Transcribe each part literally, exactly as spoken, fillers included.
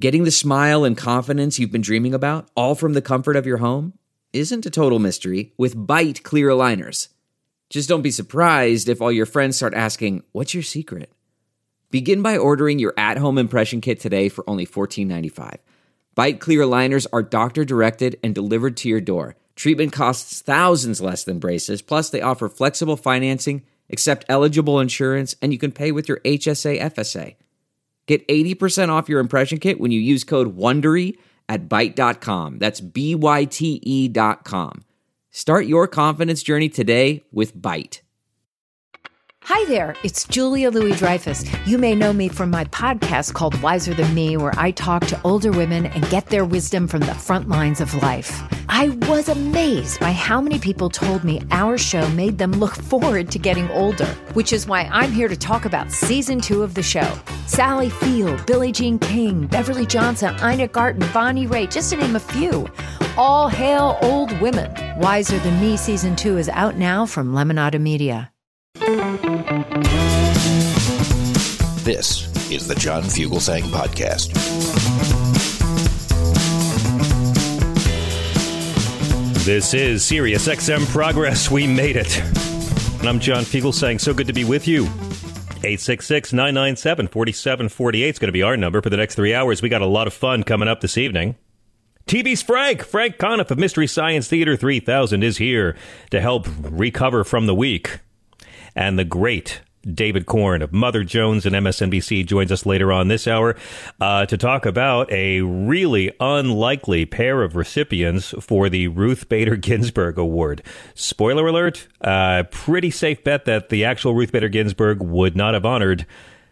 Getting the smile and confidence you've been dreaming about, all from the comfort of your home, isn't a total mystery with Byte clear aligners. Just don't be surprised if all your friends start asking, "What's your secret?" Begin by ordering your at-home impression kit today for only fourteen ninety-five. Byte clear aligners are doctor-directed and delivered to your door. Treatment costs thousands less than braces, plus they offer flexible financing, accept eligible insurance, and you can pay with your H S A F S A. Get eighty percent off your impression kit when you use code WONDERY at byte dot com. That's B Y T E dot com. Start your confidence journey today with Byte. Hi there, it's Julia Louis-Dreyfus. You may know me from my podcast called Wiser Than Me, where I talk to older women and get their wisdom from the front lines of life. I was amazed by how many people told me our show made them look forward to getting older, which is why I'm here to talk about season two of the show. Sally Field, Billie Jean King, Beverly Johnson, Ina Garten, Bonnie Raitt, just to name a few. All hail old women. Wiser Than Me season two is out now from Lemonada Media. This is the John Fugelsang Podcast. This is Sirius X M Progress. We made it. And I'm John Fugelsang. So good to be with you. eight six six, nine nine seven, four seven four eight is going to be our number for the next three hours. We got a lot of fun coming up this evening. T V's Frank, Frank Conniff of Mystery Science Theater three thousand is here to help recover from the week. And the great David Korn of Mother Jones and M S N B C joins us later on this hour uh, to talk about a really unlikely pair of recipients for the Ruth Bader Ginsburg Award. Spoiler alert, uh, pretty safe bet that the actual Ruth Bader Ginsburg would not have honored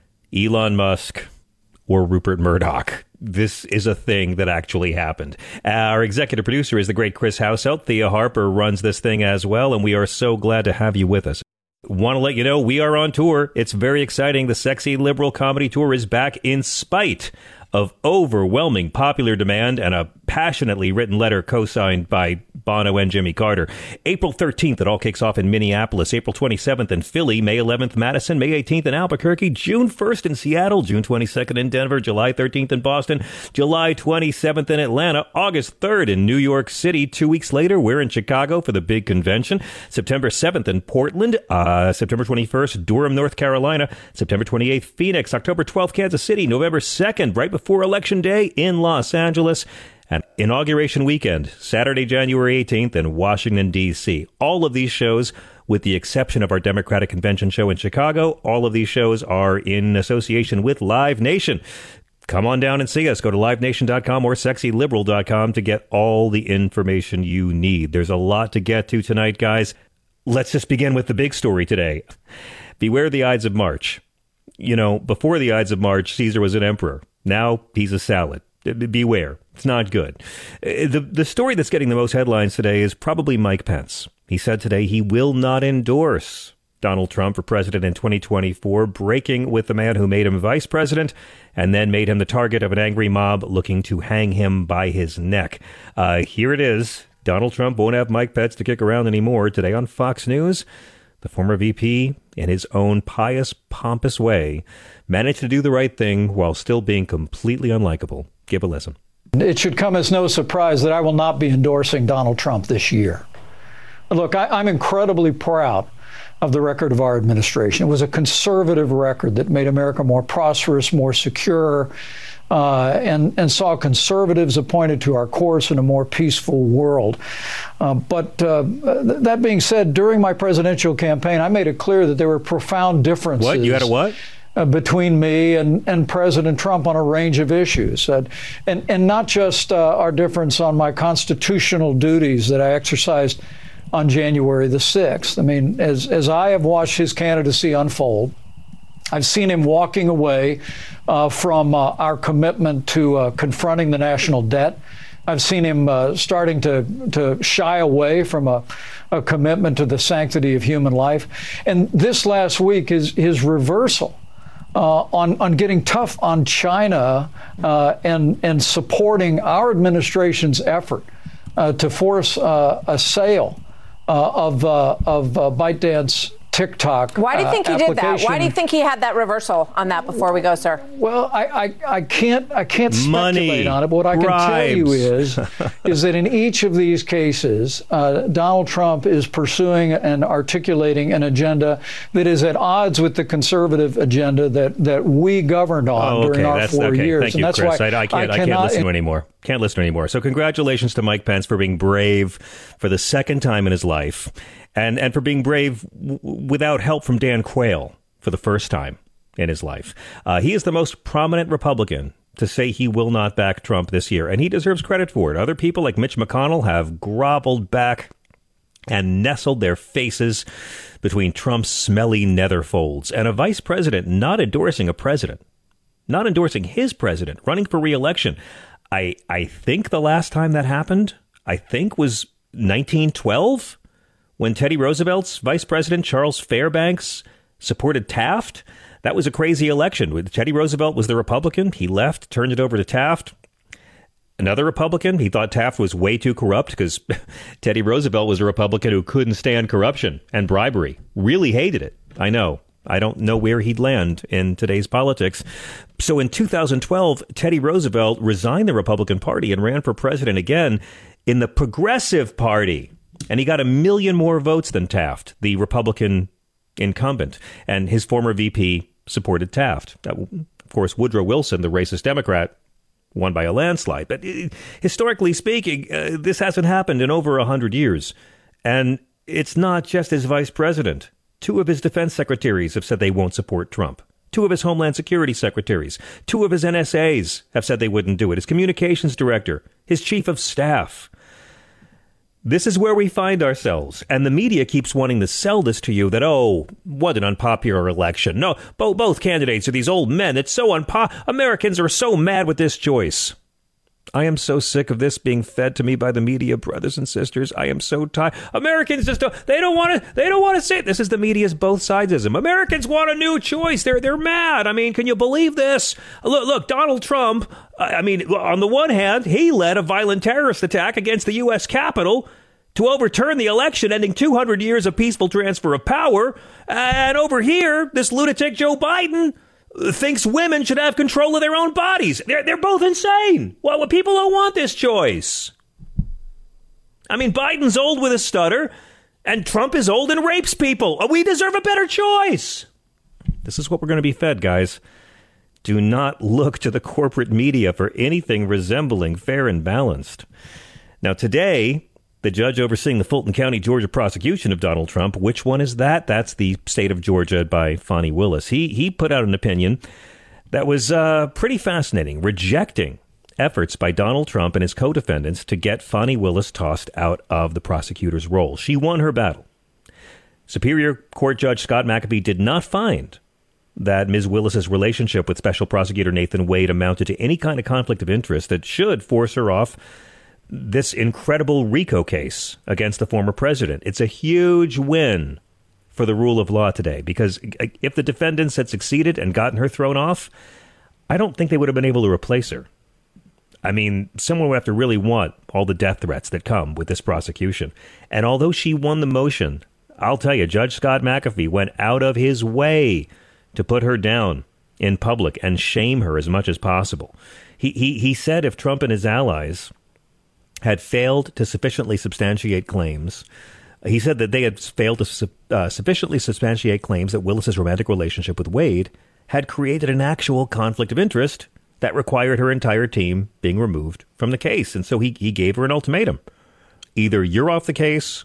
Elon Musk or Rupert Murdoch. This is a thing that actually happened. Our executive producer is the great Chris Houseout. Thea Harper runs this thing as well, and we are so glad to have you with us. Want to let you know we are on tour. It's very exciting. The Sexy Liberal Comedy Tour is back in spite of overwhelming popular demand and a passionately written letter co-signed by Bono and Jimmy Carter. April thirteenth, it all kicks off in Minneapolis. April twenty-seventh in Philly. May eleventh, Madison. May eighteenth in Albuquerque. June first in Seattle. June twenty-second in Denver. July thirteenth in Boston. July twenty-seventh in Atlanta. August third in New York City. Two weeks later, we're in Chicago for the big convention. September seventh in Portland. Uh, September twenty-first, Durham, North Carolina. September twenty-eighth, Phoenix. October twelfth, Kansas City. November second, right before Election Day in Los Angeles. And Inauguration Weekend, Saturday, January eighteenth in Washington, D C. All of these shows, with the exception of our Democratic Convention show in Chicago, all of these shows are in association with Live Nation. Come on down and see us. Go to live nation dot com or sexy liberal dot com to get all the information you need. There's a lot to get to tonight, guys. Let's just begin with the big story today. Beware the Ides of March. You know, before the Ides of March, Caesar was an emperor. Now he's a salad. Beware. It's not good. The the story that's getting the most headlines today is probably Mike Pence. He said today he will not endorse Donald Trump for president in twenty twenty-four, breaking with the man who made him vice president and then made him the target of an angry mob looking to hang him by his neck. Uh, here it is. Donald Trump won't have Mike Pence to kick around anymore. Today on Fox News, the former V P, in his own pious, pompous way, managed to do the right thing while still being completely unlikable. Give a listen. It should come as no surprise that I will not be endorsing Donald Trump this year. Look, I, I'm incredibly proud of the record of our administration. It was a conservative record that made America more prosperous, more secure, uh, and, and saw conservatives appointed to our course in a more peaceful world. Uh, but uh, th- that being said, during my presidential campaign, I made it clear that there were profound differences. What? You had a what? Uh, between me and, and President Trump on a range of issues. Uh, and, and not just uh, our difference on my constitutional duties that I exercised on January the sixth. I mean, as, as I have watched his candidacy unfold, I've seen him walking away uh, from uh, our commitment to uh, confronting the national debt. I've seen him uh, starting to, to shy away from a, a commitment to the sanctity of human life. And this last week, his, his reversal Uh, on, on getting tough on China uh, and, and supporting our administration's effort uh, to force uh, a sale uh, of, uh, of uh, ByteDance TikTok. Why do you think uh, he did that? Why do you think he had that reversal on that before we go, sir? Well, I, I, I can't I can't Money, speculate on it, but what I can bribes. tell you is is that in each of these cases, uh, Donald Trump is pursuing and articulating an agenda that is at odds with the conservative agenda that, that we governed on oh, okay. during our that's, four okay. years. Thank and you, that's Chris. why I, I can't. I, I can't cannot, listen to anymore. Can't listen anymore. So congratulations to Mike Pence for being brave for the second time in his life, and and for being brave w- without help from Dan Quayle for the first time in his life. Uh, he is the most prominent Republican to say he will not back Trump this year, and he deserves credit for it. Other people like Mitch McConnell have groveled back and nestled their faces between Trump's smelly nether folds, and a vice president not endorsing a president, not endorsing his president, running for re-election. I, I think the last time that happened, I think, was nineteen twelve, when Teddy Roosevelt's vice president, Charles Fairbanks, supported Taft. That was a crazy election. Teddy Roosevelt was the Republican. He left, turned it over to Taft. Another Republican, he thought Taft was way too corrupt because Teddy Roosevelt was a Republican who couldn't stand corruption and bribery. Really hated it. I know. I don't know where he'd land in today's politics. So in two thousand twelve, Teddy Roosevelt resigned the Republican Party and ran for president again in the Progressive Party. And he got a million more votes than Taft, the Republican incumbent, and his former V P supported Taft. Of course, Woodrow Wilson, the racist Democrat, won by a landslide. But uh, historically speaking, uh, this hasn't happened in over one hundred years. And it's not just his vice president. Two of his defense secretaries have said they won't support Trump. Two of his Homeland Security secretaries. Two of his N S As have said they wouldn't do it. His communications director. His chief of staff. This is where we find ourselves, and the media keeps wanting to sell this to you that, oh, what an unpopular election. No, bo- both candidates are these old men. It's so unpo- Americans are so mad with this choice. I am so sick of this being fed to me by the media, brothers and sisters. I am so tired. Americans just don't, they don't want to, they don't want to say it. This is the media's both sidesism. Americans want a new choice. They're, they're mad. I mean, can you believe this? Look, look, Donald Trump, I mean, on the one hand, he led a violent terrorist attack against the U S Capitol to overturn the election, ending two hundred years of peaceful transfer of power. And over here, this lunatic Joe Biden thinks women should have control of their own bodies. They're, they're both insane. Well, well, people don't want this choice. I mean, Biden's old with a stutter, and Trump is old and rapes people. We deserve a better choice. This is what we're going to be fed, guys. Do not look to the corporate media for anything resembling fair and balanced. Now, today, the judge overseeing the Fulton County, Georgia prosecution of Donald Trump, which one is that? That's the state of Georgia by Fani Willis. He he put out an opinion that was uh, pretty fascinating, rejecting efforts by Donald Trump and his co-defendants to get Fani Willis tossed out of the prosecutor's role. She won her battle. Superior Court Judge Scott McAfee did not find that Miz Willis's relationship with Special Prosecutor Nathan Wade amounted to any kind of conflict of interest that should force her off this incredible RICO case against the former president. It's a huge win for the rule of law today, because if the defendants had succeeded and gotten her thrown off, I don't think they would have been able to replace her. I mean, someone would have to really want all the death threats that come with this prosecution. And although she won the motion, I'll tell you, Judge Scott McAfee went out of his way to put her down in public and shame her as much as possible. He he he said if Trump and his allies had failed to sufficiently substantiate claims. He said that they had failed to su- uh, sufficiently substantiate claims that Willis's romantic relationship with Wade had created an actual conflict of interest that required her entire team being removed from the case. And so he, he gave her an ultimatum. Either you're off the case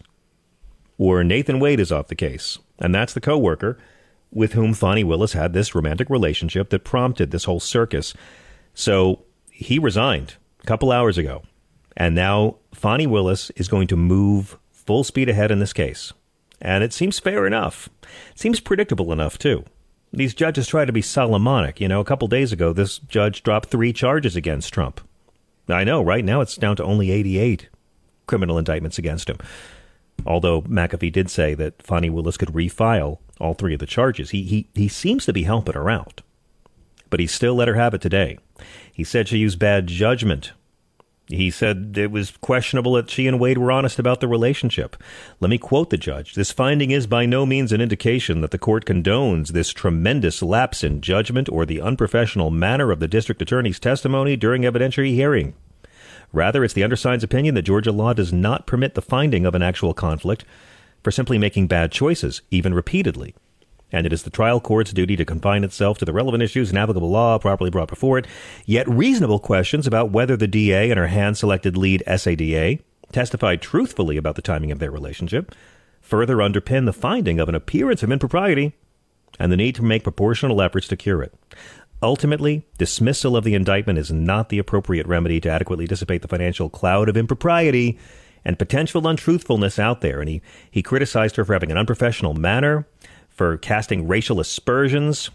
or Nathan Wade is off the case. And that's the coworker with whom Fani Willis had this romantic relationship that prompted this whole circus. So he resigned a couple hours ago. And now Fani Willis is going to move full speed ahead in this case. And it seems fair enough. It seems predictable enough, too. These judges try to be Solomonic. You know, a couple days ago, this judge dropped three charges against Trump. I know, right now it's down to only eighty-eight criminal indictments against him. Although McAfee did say that Fani Willis could refile all three of the charges. He, he, he seems to be helping her out. But he still let her have it today. He said she used bad judgment He said it was questionable that she and Wade were honest about the relationship. Let me quote the judge. This finding is by no means an indication that the court condones this tremendous lapse in judgment or the unprofessional manner of the district attorney's testimony during evidentiary hearing. Rather, it's the undersigned's opinion that Georgia law does not permit the finding of an actual conflict for simply making bad choices, even repeatedly. And it is the trial court's duty to confine itself to the relevant issues and applicable law properly brought before it. Yet reasonable questions about whether the D A and her hand-selected lead S A D A testified truthfully about the timing of their relationship further underpin the finding of an appearance of impropriety and the need to make proportional efforts to cure it. Ultimately, dismissal of the indictment is not the appropriate remedy to adequately dissipate the financial cloud of impropriety and potential untruthfulness out there. And he, he criticized her for having an unprofessional manner, for casting racial aspersions.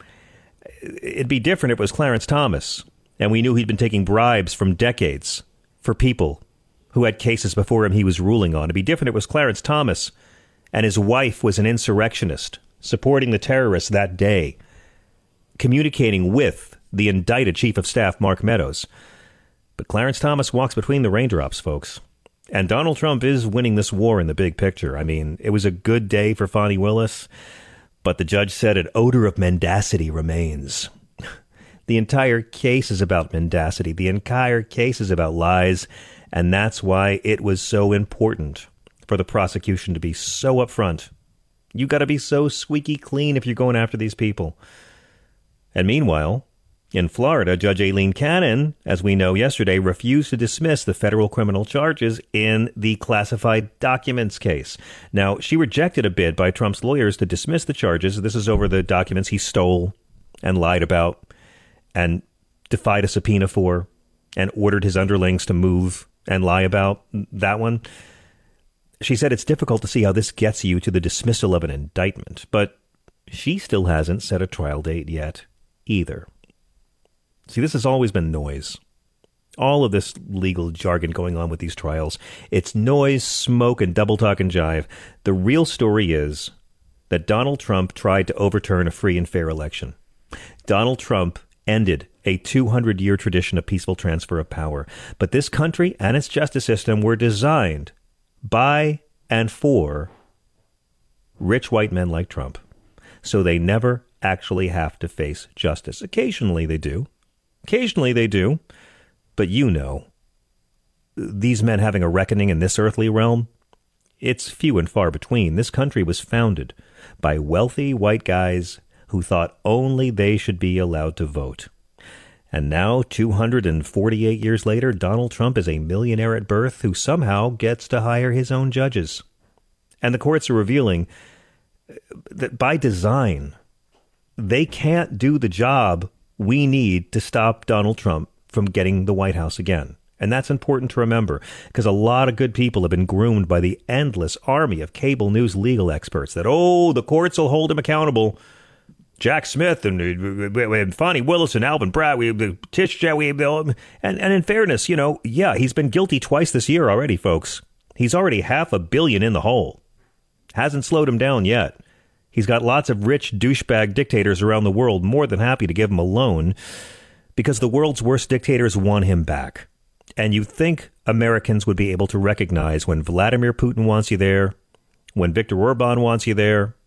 It'd be different if it was Clarence Thomas, and we knew he'd been taking bribes from decades for people who had cases before him he was ruling on. It'd be different if it was Clarence Thomas, and his wife was an insurrectionist, supporting the terrorists that day, communicating with the indicted chief of staff, Mark Meadows. But Clarence Thomas walks between the raindrops, folks. And Donald Trump is winning this war in the big picture. I mean, it was a good day for Fani Willis, but the judge said an odor of mendacity remains. The entire case is about mendacity. The entire case is about lies. And that's why it was so important for the prosecution to be so upfront. You got to be so squeaky clean if you're going after these people. And meanwhile, in Florida, Judge Aileen Cannon, as we know yesterday, refused to dismiss the federal criminal charges in the classified documents case. Now, she rejected a bid by Trump's lawyers to dismiss the charges. This is over the documents he stole and lied about and defied a subpoena for and ordered his underlings to move and lie about. That one. She said it's difficult to see how this gets you to the dismissal of an indictment, but she still hasn't set a trial date yet either. See, this has always been noise. All of this legal jargon going on with these trials, it's noise, smoke, and double talk and jive. The real story is that Donald Trump tried to overturn a free and fair election. Donald Trump ended a two hundred year tradition of peaceful transfer of power. But this country and its justice system were designed by and for rich white men like Trump. So they never actually have to face justice. Occasionally they do. Occasionally they do, but you know, these men having a reckoning in this earthly realm, it's few and far between. This country was founded by wealthy white guys who thought only they should be allowed to vote. And now, two hundred forty-eight years later, Donald Trump is a millionaire at birth who somehow gets to hire his own judges. And the courts are revealing that by design, they can't do the job we need to stop Donald Trump from getting the White House again. And that's important to remember, because a lot of good people have been groomed by the endless army of cable news legal experts that, oh, the courts will hold him accountable. Jack Smith and, and Fani Willis and Alvin Bragg, we Tish, we and and in fairness, you know, yeah, he's been guilty twice this year already, folks. He's already half a billion in the hole. Hasn't slowed him down yet. He's got lots of rich douchebag dictators around the world more than happy to give him a loan because the world's worst dictators want him back. And you think Americans would be able to recognize when Vladimir Putin wants you there, when Viktor Orban wants you there,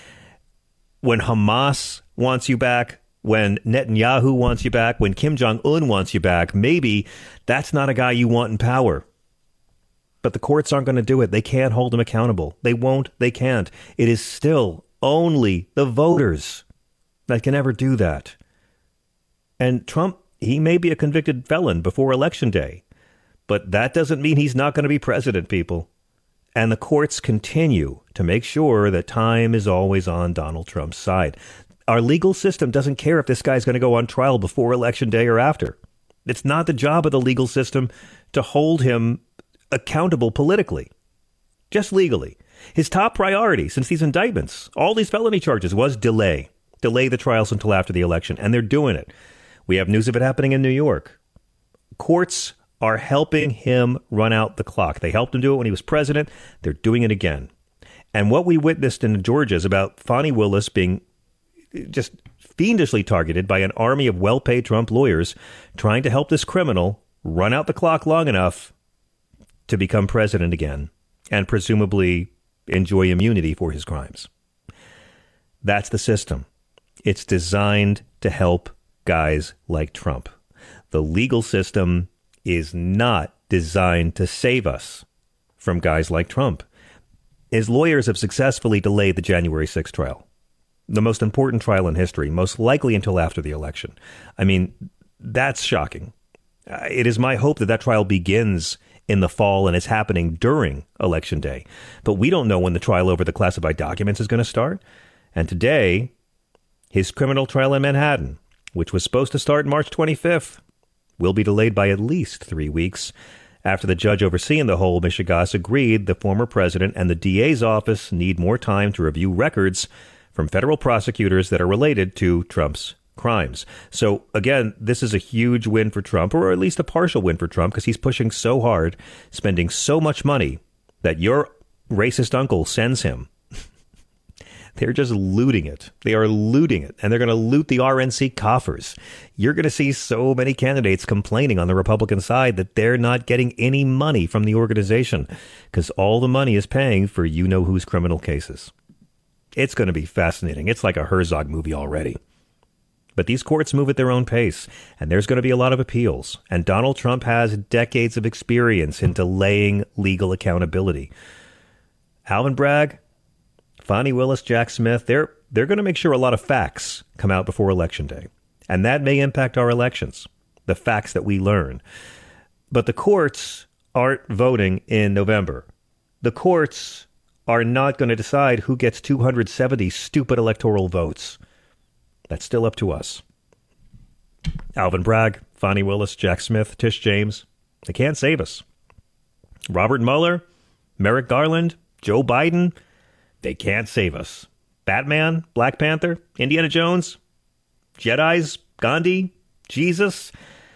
when Hamas wants you back, when Netanyahu wants you back, when Kim Jong-un wants you back, maybe that's not a guy you want in power. But the courts aren't going to do it. They can't hold him accountable. They won't. They can't. It is still only the voters that can ever do that. And Trump, he may be a convicted felon before Election Day, but that doesn't mean he's not going to be president, people. And the courts continue to make sure that time is always on Donald Trump's side. Our legal system doesn't care if this guy's going to go on trial before Election Day or after. It's not the job of the legal system to hold him accountable politically, just legally. His top priority since these indictments, all these felony charges, was delay. Delay the trials until after the election. And they're doing it. We have news of it happening in New York. Courts are helping him run out the clock. They helped him do it when he was president. They're doing it again. And what we witnessed in Georgia is about Fani Willis being just fiendishly targeted by an army of well-paid Trump lawyers trying to help this criminal run out the clock long enough to become president again and presumably enjoy immunity for his crimes. That's the system. It's designed to help guys like Trump. The legal system is not designed to save us from guys like Trump. His lawyers have successfully delayed the January sixth trial, the most important trial in history, most likely until after the election. I mean, that's shocking. Uh, it is my hope that that trial begins in the fall and is happening during Election Day. But we don't know when the trial over the classified documents is going to start. And today, his criminal trial in Manhattan, which was supposed to start March twenty-fifth, will be delayed by at least three weeks after the judge overseeing the whole Michigas agreed the former president and the D A's office need more time to review records from federal prosecutors that are related to Trump's crimes. So, again, this is a huge win for Trump, or at least a partial win for Trump, because he's pushing so hard, spending so much money that your racist uncle sends him. They're just looting it. They are looting it, and they're going to loot the R N C coffers. You're going to see so many candidates complaining on the Republican side that they're not getting any money from the organization because all the money is paying for you-know-whose criminal cases. It's going to be fascinating. It's like a Herzog movie already. But these courts move at their own pace, and there's going to be a lot of appeals. And Donald Trump has decades of experience in delaying legal accountability. Alvin Bragg, Fani Willis, Jack Smith, they're they're going to make sure a lot of facts come out before Election Day. And that may impact our elections, the facts that we learn. But the courts aren't voting in November. The courts are not going to decide who gets two hundred seventy stupid electoral votes. That's still up to us. Alvin Bragg, Fani Willis, Jack Smith, Tish James, they can't save us. Robert Mueller, Merrick Garland, Joe Biden, they can't save us. Batman, Black Panther, Indiana Jones, Jedis, Gandhi, Jesus,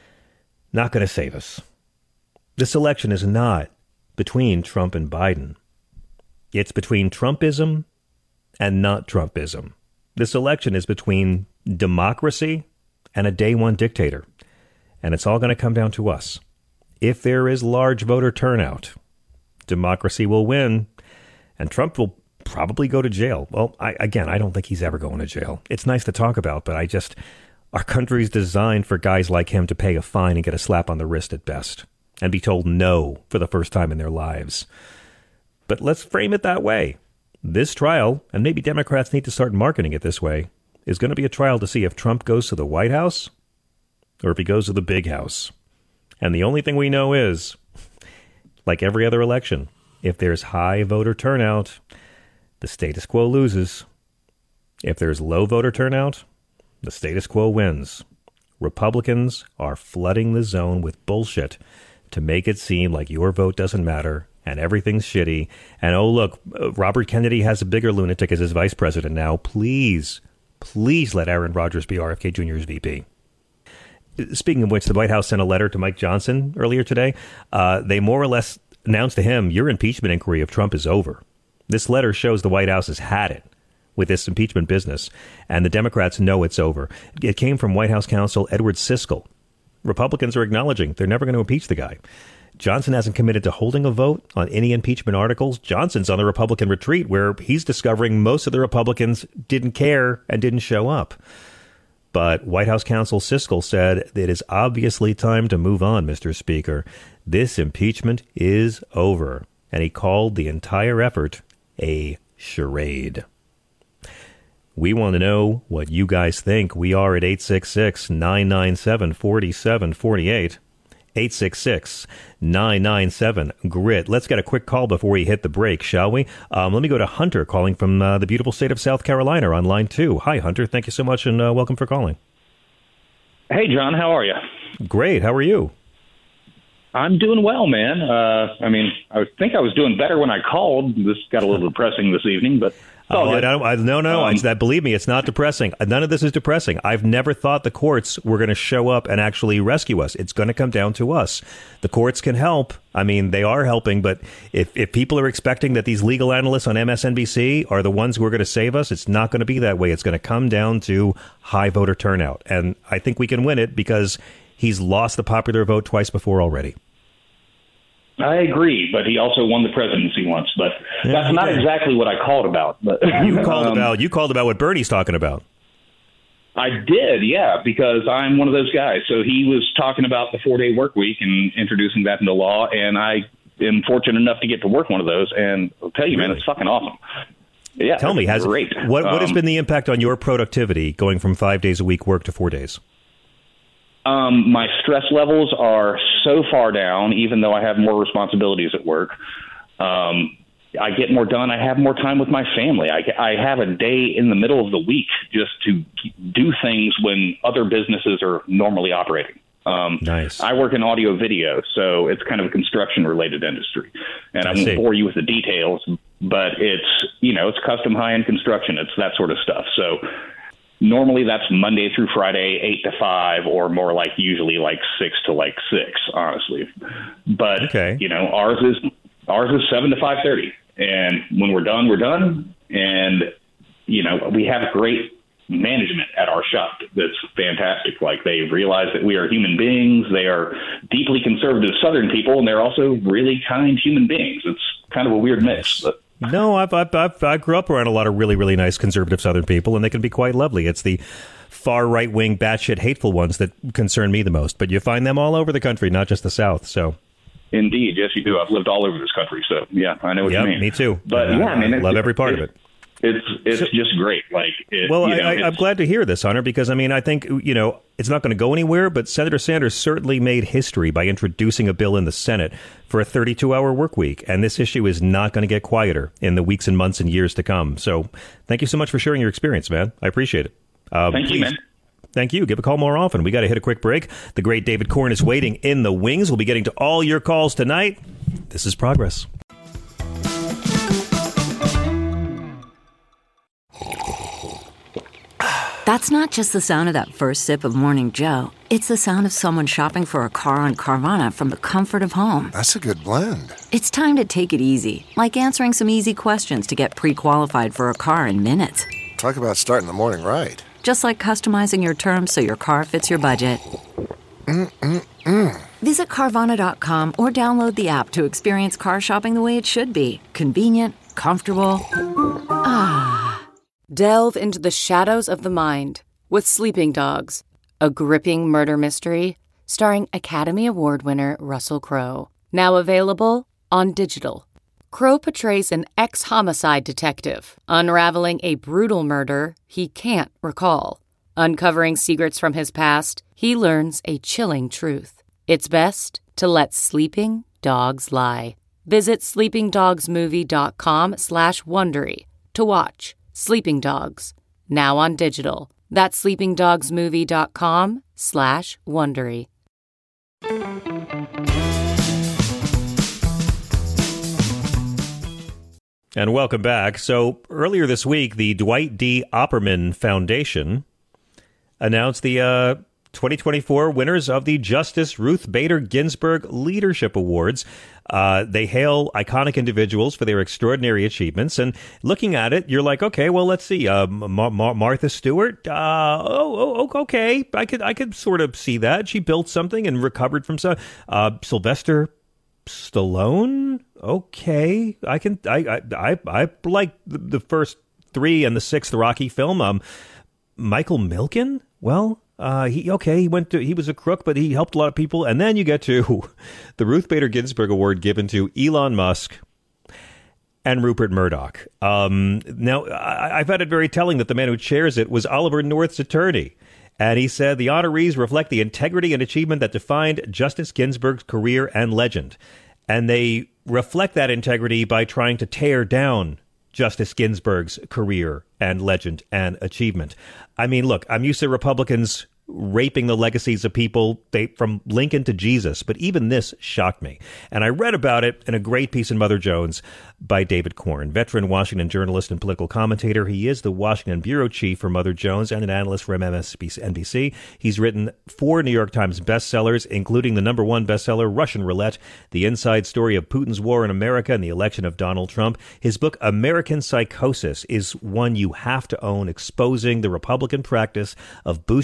not going to save us. This election is not between Trump and Biden. It's between Trumpism and not Trumpism. This election is between democracy and a day one dictator. And it's all going to come down to us. If there is large voter turnout, democracy will win, and Trump will probably go to jail. Well, I, again, I don't think he's ever going to jail. It's nice to talk about, but I just, our country's designed for guys like him to pay a fine and get a slap on the wrist at best and be told no for the first time in their lives. But let's frame it that way. This trial, and maybe Democrats need to start marketing it this way, is going to be a trial to see if Trump goes to the White House or if he goes to the big house. And the only thing we know is, like every other election, if there's high voter turnout, the status quo loses. If there's low voter turnout, the status quo wins. Republicans are flooding the zone with bullshit to make it seem like your vote doesn't matter and everything's shitty. And, oh, look, Robert Kennedy has a bigger lunatic as his vice president now. Please, please let Aaron Rodgers be R F K Junior's V P. Speaking of which, the White House sent a letter to Mike Johnson earlier today. Uh, they more or less announced to him, your impeachment inquiry of Trump is over. This letter shows the White House has had it with this impeachment business, and the Democrats know it's over. It came from White House counsel Edward Siskel. Republicans are acknowledging they're never going to impeach the guy. Johnson hasn't committed to holding a vote on any impeachment articles. Johnson's on the Republican retreat where he's discovering most of the Republicans didn't care and didn't show up. But White House counsel Siskel said it is obviously time to move on, Mister Speaker. This impeachment is over. And he called the entire effort a charade. We want to know what you guys think. We are at eight six six, nine nine seven, four seven four eight. eight six six, nine nine seven, G R I T. Let's get a quick call before we hit the break, shall we? Um, let me go to Hunter calling from uh, the beautiful state of South Carolina on line two. Hi, Hunter. Thank you so much, and uh, welcome for calling. Hey, John. How are you? Great. How are you? I'm doing well, man. Uh, I mean, I think I was doing better when I called. This got a little depressing this evening, but... Oh, I don't, I, no, no. Um, I, that, believe me, it's not depressing. None of this is depressing. I've never thought the courts were going to show up and actually rescue us. It's going to come down to us. The courts can help. I mean, they are helping. But if, if people are expecting that these legal analysts on M S N B C are the ones who are going to save us, it's not going to be that way. It's going to come down to high voter turnout. And I think we can win it because He's lost the popular vote twice before already. I agree, but he also won the presidency once. But yeah, that's not did. exactly what I called about. But you called um, about you called about what Bernie's talking about. I did, yeah, because I'm one of those guys. So he was talking about the four-day work week and introducing that into law, and I am fortunate enough to get to work one of those. And I'll tell you, really? man, it's fucking awesome. Yeah, tell me, has great. what what has um, been the impact on your productivity going from five days a week work to four days? Um, my stress levels are so far down, even though I have more responsibilities at work. Um, I get more done. I have more time with my family. I, I have a day in the middle of the week just to do things when other businesses are normally operating. Um, nice. I work in audio video, so it's kind of a construction-related industry. And I, I won't see. bore you with the details, but it's, you know, it's custom high-end construction. It's that sort of stuff. So normally that's Monday through Friday, eight to five, or more like usually like six to like six, honestly. But, okay. you know, ours is ours is seven to five thirty. And when we're done, we're done. And, you know, we have great management at our shop that's fantastic. Like, they realize that we are human beings. They are deeply conservative Southern people, and they're also really kind human beings. It's kind of a weird mix. But No, I've, I've, I've, I grew up around a lot of really, really nice conservative Southern people, and they can be quite lovely. It's the far right-wing, batshit hateful ones that concern me the most. But you find them all over the country, not just the South. So, indeed, yes, you do. I've lived all over this country, so yeah, I know what yep, you mean. Me too. But uh, yeah, I mean, I love every part of it. It's it's so, just great. Like, it, well, you know, I, I'm glad to hear this, Hunter, because I mean, I think you know it's not going to go anywhere. But Senator Sanders certainly made history by introducing a bill in the Senate for a thirty-two hour work week, and this issue is not going to get quieter in the weeks and months and years to come. So, thank you so much for sharing your experience, man. I appreciate it. Um, Thank please, you, man. Thank you. Give a call more often. We got to hit a quick break. The great David Corn is waiting in the wings. We'll be getting to all your calls tonight. This is Progress. That's not just the sound of that first sip of Morning Joe. It's the sound of someone shopping for a car on Carvana from the comfort of home. That's a good blend. It's time to take it easy, like answering some easy questions to get pre-qualified for a car in minutes. Talk about starting the morning right. Just like customizing your terms so your car fits your budget. Mm-mm-mm. Visit Carvana dot com or download the app to experience car shopping the way it should be. Convenient, comfortable. Ah. Delve into the shadows of the mind with Sleeping Dogs, a gripping murder mystery starring Academy Award winner Russell Crowe. Now available on digital. Crowe portrays an ex-homicide detective unraveling a brutal murder he can't recall. Uncovering secrets from his past, he learns a chilling truth. It's best to let sleeping dogs lie. Visit sleepingdogsmovie.com slash Wondery to watch Sleeping Dogs, now on digital. That's sleepingdogsmovie.com slash Wondery. And welcome back. So earlier this week, the Dwight D. Opperman Foundation announced the uh, twenty twenty-four winners of the Justice Ruth Bader Ginsburg Leadership Awards. Uh, they hail iconic individuals for their extraordinary achievements. And looking at it, you're like, okay, well, let's see. Uh, Mar- Mar- Martha Stewart. Uh, oh, oh, okay. I could, I could sort of see that. She built something and recovered from some. Uh, Sylvester Stallone. Okay, I can. I, I, I, I like the, the first three and the sixth Rocky film. Um, Michael Milken. Well. Uh, he okay. He went to. He was a crook, but he helped a lot of people. And then you get to the Ruth Bader Ginsburg Award given to Elon Musk and Rupert Murdoch. Um, now, I, I found it very telling that the man who chairs it was Oliver North's attorney, and he said the honorees reflect the integrity and achievement that defined Justice Ginsburg's career and legend, and they reflect that integrity by trying to tear down Justice Ginsburg's career and legend and achievement. I mean, look, I'm used to Republicans raping the legacies of people they, from Lincoln to Jesus, but even this shocked me. And I read about it in a great piece in Mother Jones by David Corn, veteran Washington journalist and political commentator. He is the Washington bureau chief for Mother Jones and an analyst for M S N B C. He's written four New York Times bestsellers, including the number one bestseller, Russian Roulette, The Inside Story of Putin's War in America and the Election of Donald Trump. His book, American Psychosis, is one you have to own, exposing the Republican practice of boosting and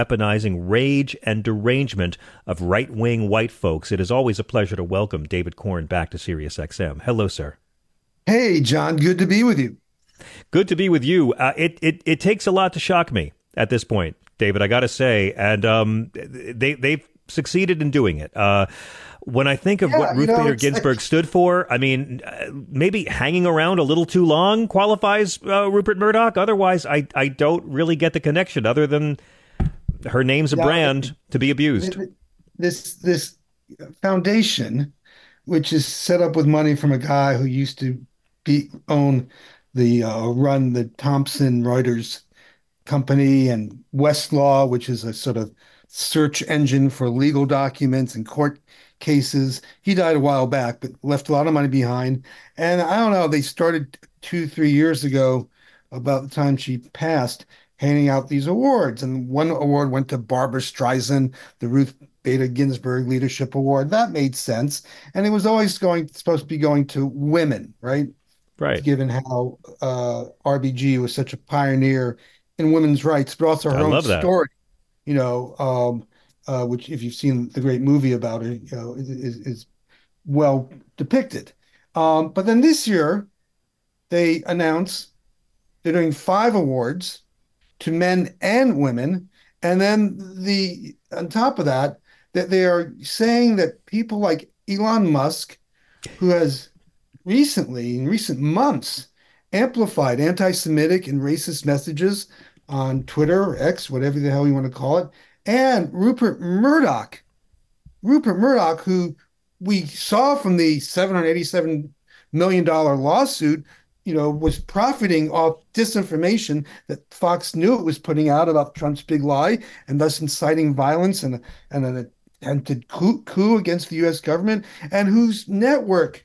weaponizing rage and derangement of right-wing white folks. It is always a pleasure to welcome David Corn back to Sirius X M. Hello, sir. Hey, John. Good to be with you. Good to be with you. Uh, it, it it takes a lot to shock me at this point, David, I got to say. And um, they, they've succeeded in doing it. Uh, when I think of yeah, what Ruth you know, Bader Ginsburg like, stood for, I mean, uh, maybe hanging around a little too long qualifies uh, Rupert Murdoch. Otherwise, I, I don't really get the connection other than her name's a yeah, brand to be abused. This this foundation, which is set up with money from a guy who used to be own the uh, run the Thomson Reuters company and Westlaw, which is a sort of search engine for legal documents and court cases. He died a while back, but left a lot of money behind. And I don't know, they started two, three years ago, about the time she passed, handing out these awards. And one award went to Barbara Streisand, the Ruth Bader Ginsburg Leadership Award. That made sense. And it was always going supposed to be going to women, right? Right. Given how uh, R B G was such a pioneer in women's rights, but also her I own love that. story, you know, um, uh, which if you've seen the great movie about it, you know, is, is well depicted. Um, but then this year, they announce they're doing five awards to men and women. And then the on top of that, that they are saying that people like Elon Musk, who has recently, in recent months, amplified anti-Semitic and racist messages on Twitter or X, whatever the hell you want to call it, and Rupert Murdoch, Rupert Murdoch, who we saw from the seven hundred eighty-seven million dollars lawsuit, you know, was profiting off disinformation that Fox knew it was putting out about Trump's big lie, and thus inciting violence and, and an attempted coup, coup against the U S government, and whose network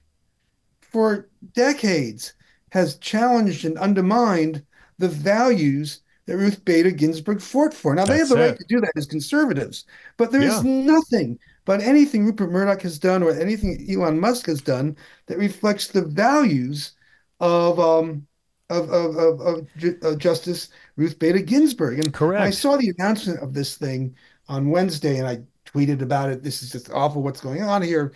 for decades has challenged and undermined the values that Ruth Bader Ginsburg fought for. Now, they That's have the it. right to do that as conservatives, but there is Yeah. nothing but anything Rupert Murdoch has done or anything Elon Musk has done that reflects the values of um, of, of, of, of Ju- uh, Justice Ruth Bader Ginsburg. And Correct. I saw the announcement of this thing on Wednesday, and I tweeted about it. This is just awful what's going on here.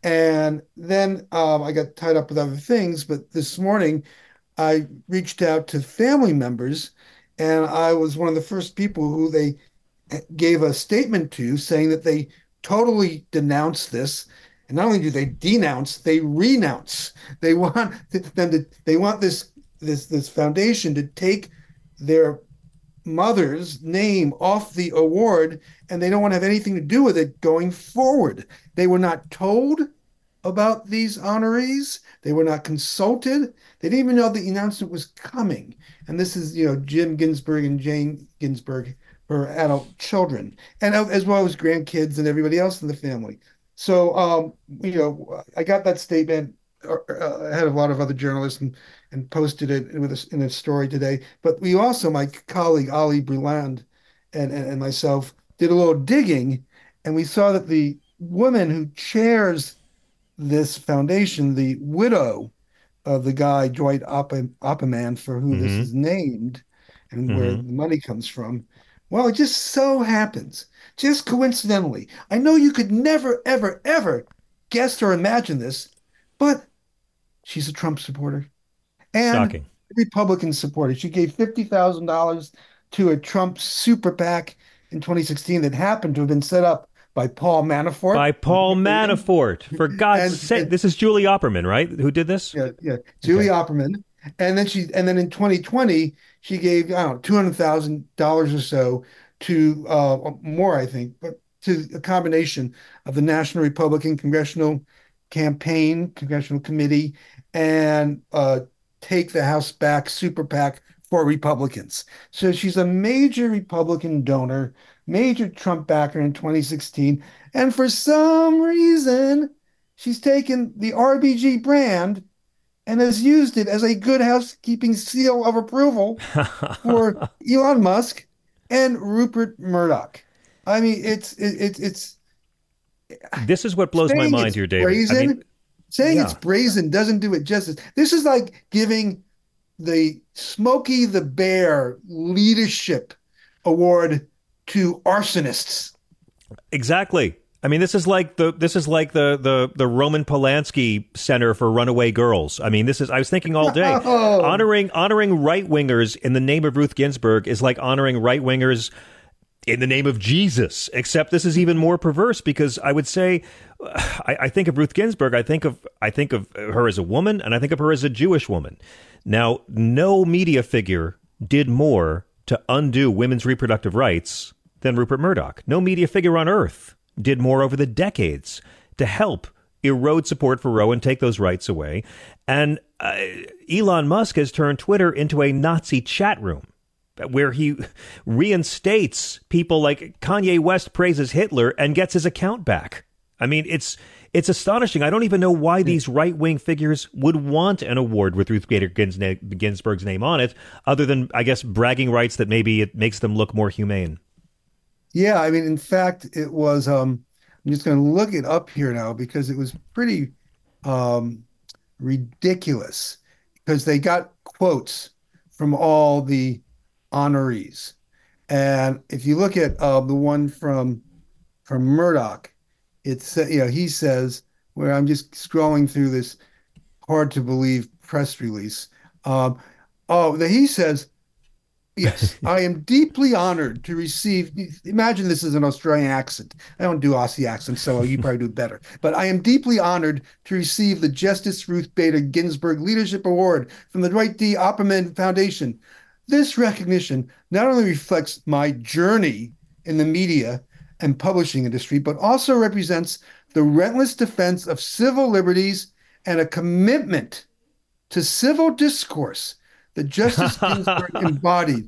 And then um, I got tied up with other things. But this morning, I reached out to family members, and I was one of the first people who they gave a statement to saying that they totally denounce this. And not only do they denounce, they renounce. They want them to, they want this this this foundation to take their mother's name off the award, and they don't want to have anything to do with it going forward. They were not told about these honorees. They were not consulted. They didn't even know the announcement was coming. And this is, you know, Jim Ginsburg and Jane Ginsburg, her adult children, and as well as grandkids and everybody else in the family. So, um, you know, I got that statement uh, ahead of a lot of other journalists and, and posted it with a, in a story today. But we also, my colleague Ali Breland and, and, and myself, did a little digging, and we saw that the woman who chairs this foundation, the widow of the guy Dwight Oppen, Opperman, for who mm-hmm. this is named and mm-hmm. where the money comes from. Well, it just so happens, just coincidentally. I know you could never, ever, ever guess or imagine this, but she's a Trump supporter and Shocking. a Republican supporter. She gave fifty thousand dollars to a Trump super PAC in twenty sixteen that happened to have been set up by Paul Manafort. By Paul Manafort. For God's sake. This is Julie Opperman, right? Who did this? Yeah, yeah. Julie okay. Opperman. And then she, and then in twenty twenty, she gave, I don't know, two hundred thousand dollars or so to, uh, more, I think, but to a combination of the National Republican Congressional Campaign, Congressional Committee, and uh, Take the House Back Super PAC for Republicans. So she's a major Republican donor, major Trump backer in twenty sixteen. And for some reason, she's taken the R B G brand and has used it as a good housekeeping seal of approval for Elon Musk and Rupert Murdoch. I mean, it's it, it, it's. This is what blows my mind here, David. Brazen, I mean, saying yeah. it's brazen doesn't do it justice. This is like giving the Smokey the Bear Leadership Award to arsonists. Exactly. I mean, this is like the this is like the the the Roman Polanski Center for Runaway Girls. I mean, this is I was thinking all day. Oh. Honoring honoring right wingers in the name of Ruth Ginsburg is like honoring right wingers in the name of Jesus, except this is even more perverse because I would say I, I think of Ruth Ginsburg. I think of I think of her as a woman, and I think of her as a Jewish woman. Now, no media figure did more to undo women's reproductive rights than Rupert Murdoch. No media figure on earth did more over the decades to help erode support for Roe and take those rights away. And uh, Elon Musk has turned Twitter into a Nazi chat room where he reinstates people like Kanye West praises Hitler and gets his account back. I mean, it's it's astonishing. I don't even know why these right-wing figures would want an award with Ruth Bader Ginsburg's name on it, other than, I guess, bragging rights that maybe it makes them look more humane. Yeah, I mean, in fact, it was, um, I'm just going to look it up here now because it was pretty um, ridiculous because they got quotes from all the honorees. And if you look at uh, the one from from Murdoch, it's, you know, he says, where I'm just scrolling through this hard to believe press release. Um, oh, the, he says, yes, I am deeply honored to receive. Imagine this is an Australian accent. I don't do Aussie accents, so you probably do it better. But I am deeply honored to receive the Justice Ruth Bader Ginsburg Leadership Award from the Dwight D. Opperman Foundation. This recognition not only reflects my journey in the media and publishing industry, but also represents the relentless defense of civil liberties and a commitment to civil discourse that Justice Ginsburg embodied.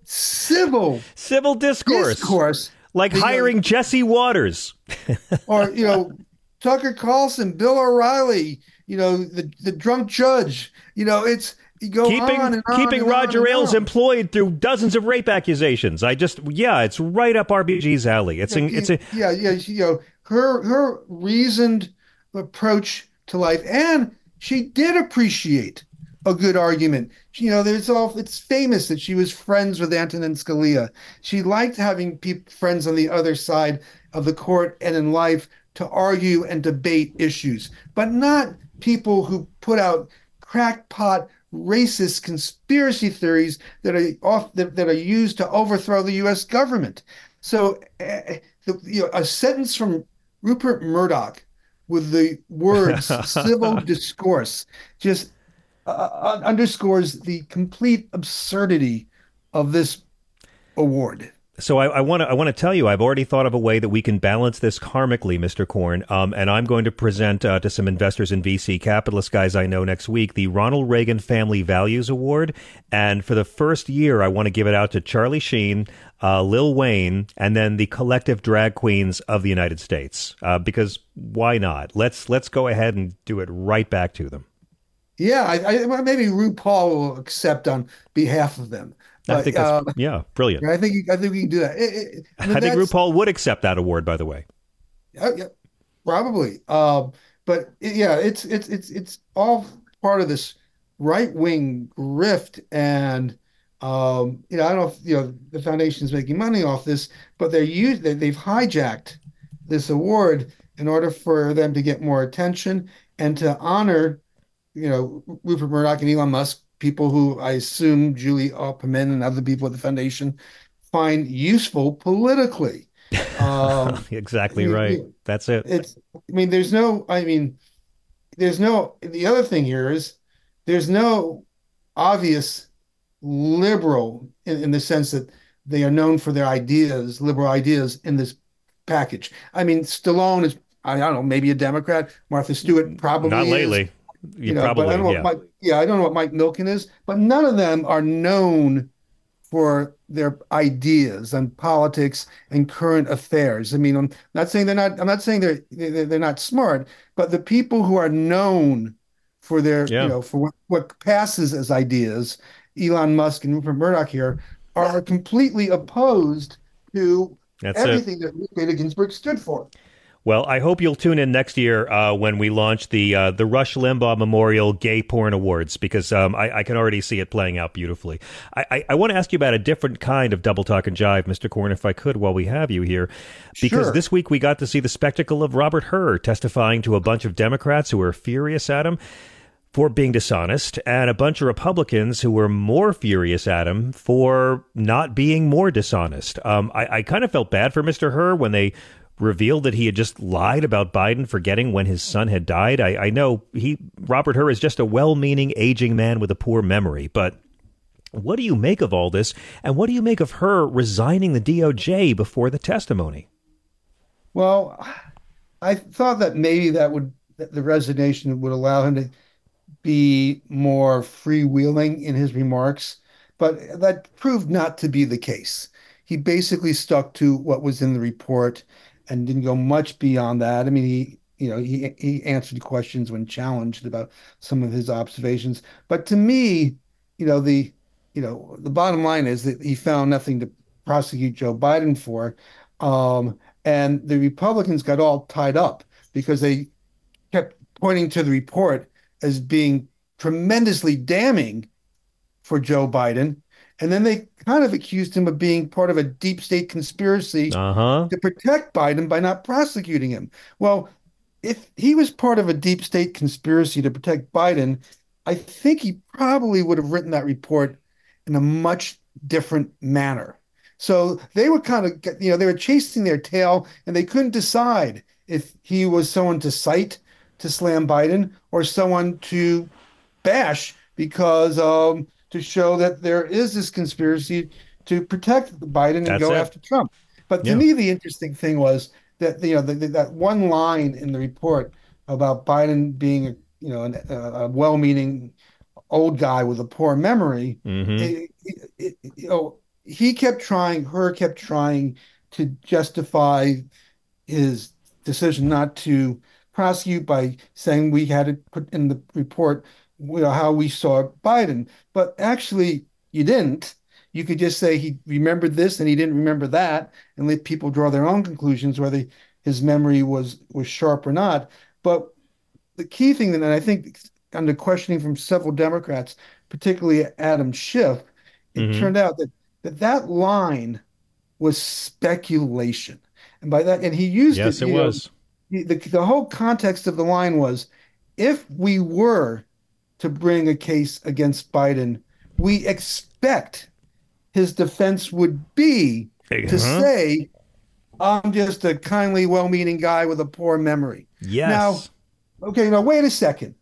Civil civil discourse, discourse like the, hiring uh, Jesse Waters, or you know Tucker Carlson, Bill O'Reilly, you know the the drunk judge. You know it's you go keeping on and on keeping and Roger on and Ailes on. employed through dozens of rape accusations. I just yeah, it's right up R B G's alley. It's yeah, a, it's a yeah yeah you know her her reasoned approach to life, and she did appreciate a good argument. You know, there's all, it's famous that she was friends with Antonin Scalia. She liked having people, friends on the other side of the court and in life to argue and debate issues, but not people who put out crackpot, racist conspiracy theories that are off, that, that are used to overthrow the U S government. So, uh, the, you know, a sentence from Rupert Murdoch with the words civil discourse just Uh, underscores the complete absurdity of this award. So I want to I want to tell you, I've already thought of a way that we can balance this karmically, Mister Korn, um, and I'm going to present uh, to some investors and V C capitalist guys I know next week the Ronald Reagan Family Values Award. And for the first year, I want to give it out to Charlie Sheen, uh, Lil Wayne, and then the collective drag queens of the United States. Uh, because why not? Let's let's go ahead and do it right back to them. Yeah, I, I, maybe RuPaul will accept on behalf of them. But, I think that's, uh, yeah, brilliant. I think I think we can do that. It, it, I, mean, I think RuPaul would accept that award, by the way. Uh, yeah, probably. Um, but it, yeah, it's it's it's it's all part of this right wing grift, and um, you know, I don't know if you know the foundation's making money off this, but they're used they, they've hijacked this award in order for them to get more attention and to honor, you know, Rupert Murdoch and Elon Musk, people who I assume Julie Opperman and other people at the foundation find useful politically. Um, exactly I mean, right. That's it. It's. I mean, there's no. I mean, there's no. The other thing here is there's no obvious liberal in, in the sense that they are known for their ideas, liberal ideas in this package. I mean, Stallone is. I don't know, maybe a Democrat. Martha Stewart probably not lately. Is. You, you know, probably, but I don't know yeah. what Mike, yeah, I don't know what Mike Milken is, but none of them are known for their ideas on politics and current affairs. I mean, I'm not saying they're not. I'm not saying they're they're, they're not smart, but the people who are known for their, yeah. you know, for what, what passes as ideas, Elon Musk and Rupert Murdoch here, are completely opposed to That's everything it. that Ruth Bader Ginsburg stood for. Well, I hope you'll tune in next year uh, when we launch the uh, the Rush Limbaugh Memorial Gay Porn Awards, because um, I, I can already see it playing out beautifully. I, I, I want to ask you about a different kind of double talk and jive, Mister Corn, if I could, while we have you here. Because Sure. this week we got to see the spectacle of Robert Hur testifying to a bunch of Democrats who were furious at him for being dishonest, and a bunch of Republicans who were more furious at him for not being more dishonest. Um, I, I kind of felt bad for Mister Hur when they revealed that he had just lied about Biden forgetting when his son had died. I, I know he Robert Hur is just a well-meaning aging man with a poor memory, but what do you make of all this, and what do you make of Hur resigning the D O J before the testimony? Well, I thought that maybe that would that the resignation would allow him to be more freewheeling in his remarks, but that proved not to be the case. He basically stuck to what was in the report and didn't go much beyond that. I mean, he, you know, he he answered questions when challenged about some of his observations. But to me, you know, the you know, the bottom line is that he found nothing to prosecute Joe Biden for. Um, and the Republicans got all tied up because they kept pointing to the report as being tremendously damning for Joe Biden. And then they kind of accused him of being part of a deep state conspiracy uh-huh. to protect Biden by not prosecuting him. Well, if he was part of a deep state conspiracy to protect Biden, I think he probably would have written that report in a much different manner. So they were kind of, you know, they were chasing their tail, and they couldn't decide if he was someone to cite to slam Biden or someone to bash because um, to show that there is this conspiracy to protect Biden and That's go it. after Trump. But to Yeah. me, the interesting thing was that, you know, the, the, that one line in the report about Biden being, a, you know, an, a, a well-meaning old guy with a poor memory, Mhm. it, it, it, you know, he kept trying, her kept trying to justify his decision not to prosecute by saying we had to put in the report, you know, how we saw Biden. But actually, you didn't. You could just say he remembered this and he didn't remember that, and let people draw their own conclusions whether his memory was was sharp or not. But the key thing that I think, under questioning from several Democrats, particularly Adam Schiff, it Mhm. turned out that, that that line was speculation. And by that, and he used Yes, it. it you know, was. the, the whole context of the line was, if we were to bring a case against Biden, we expect his defense would be to Uh-huh. say, I'm just a kindly, well-meaning guy with a poor memory. Yes. Now, okay, now wait a second.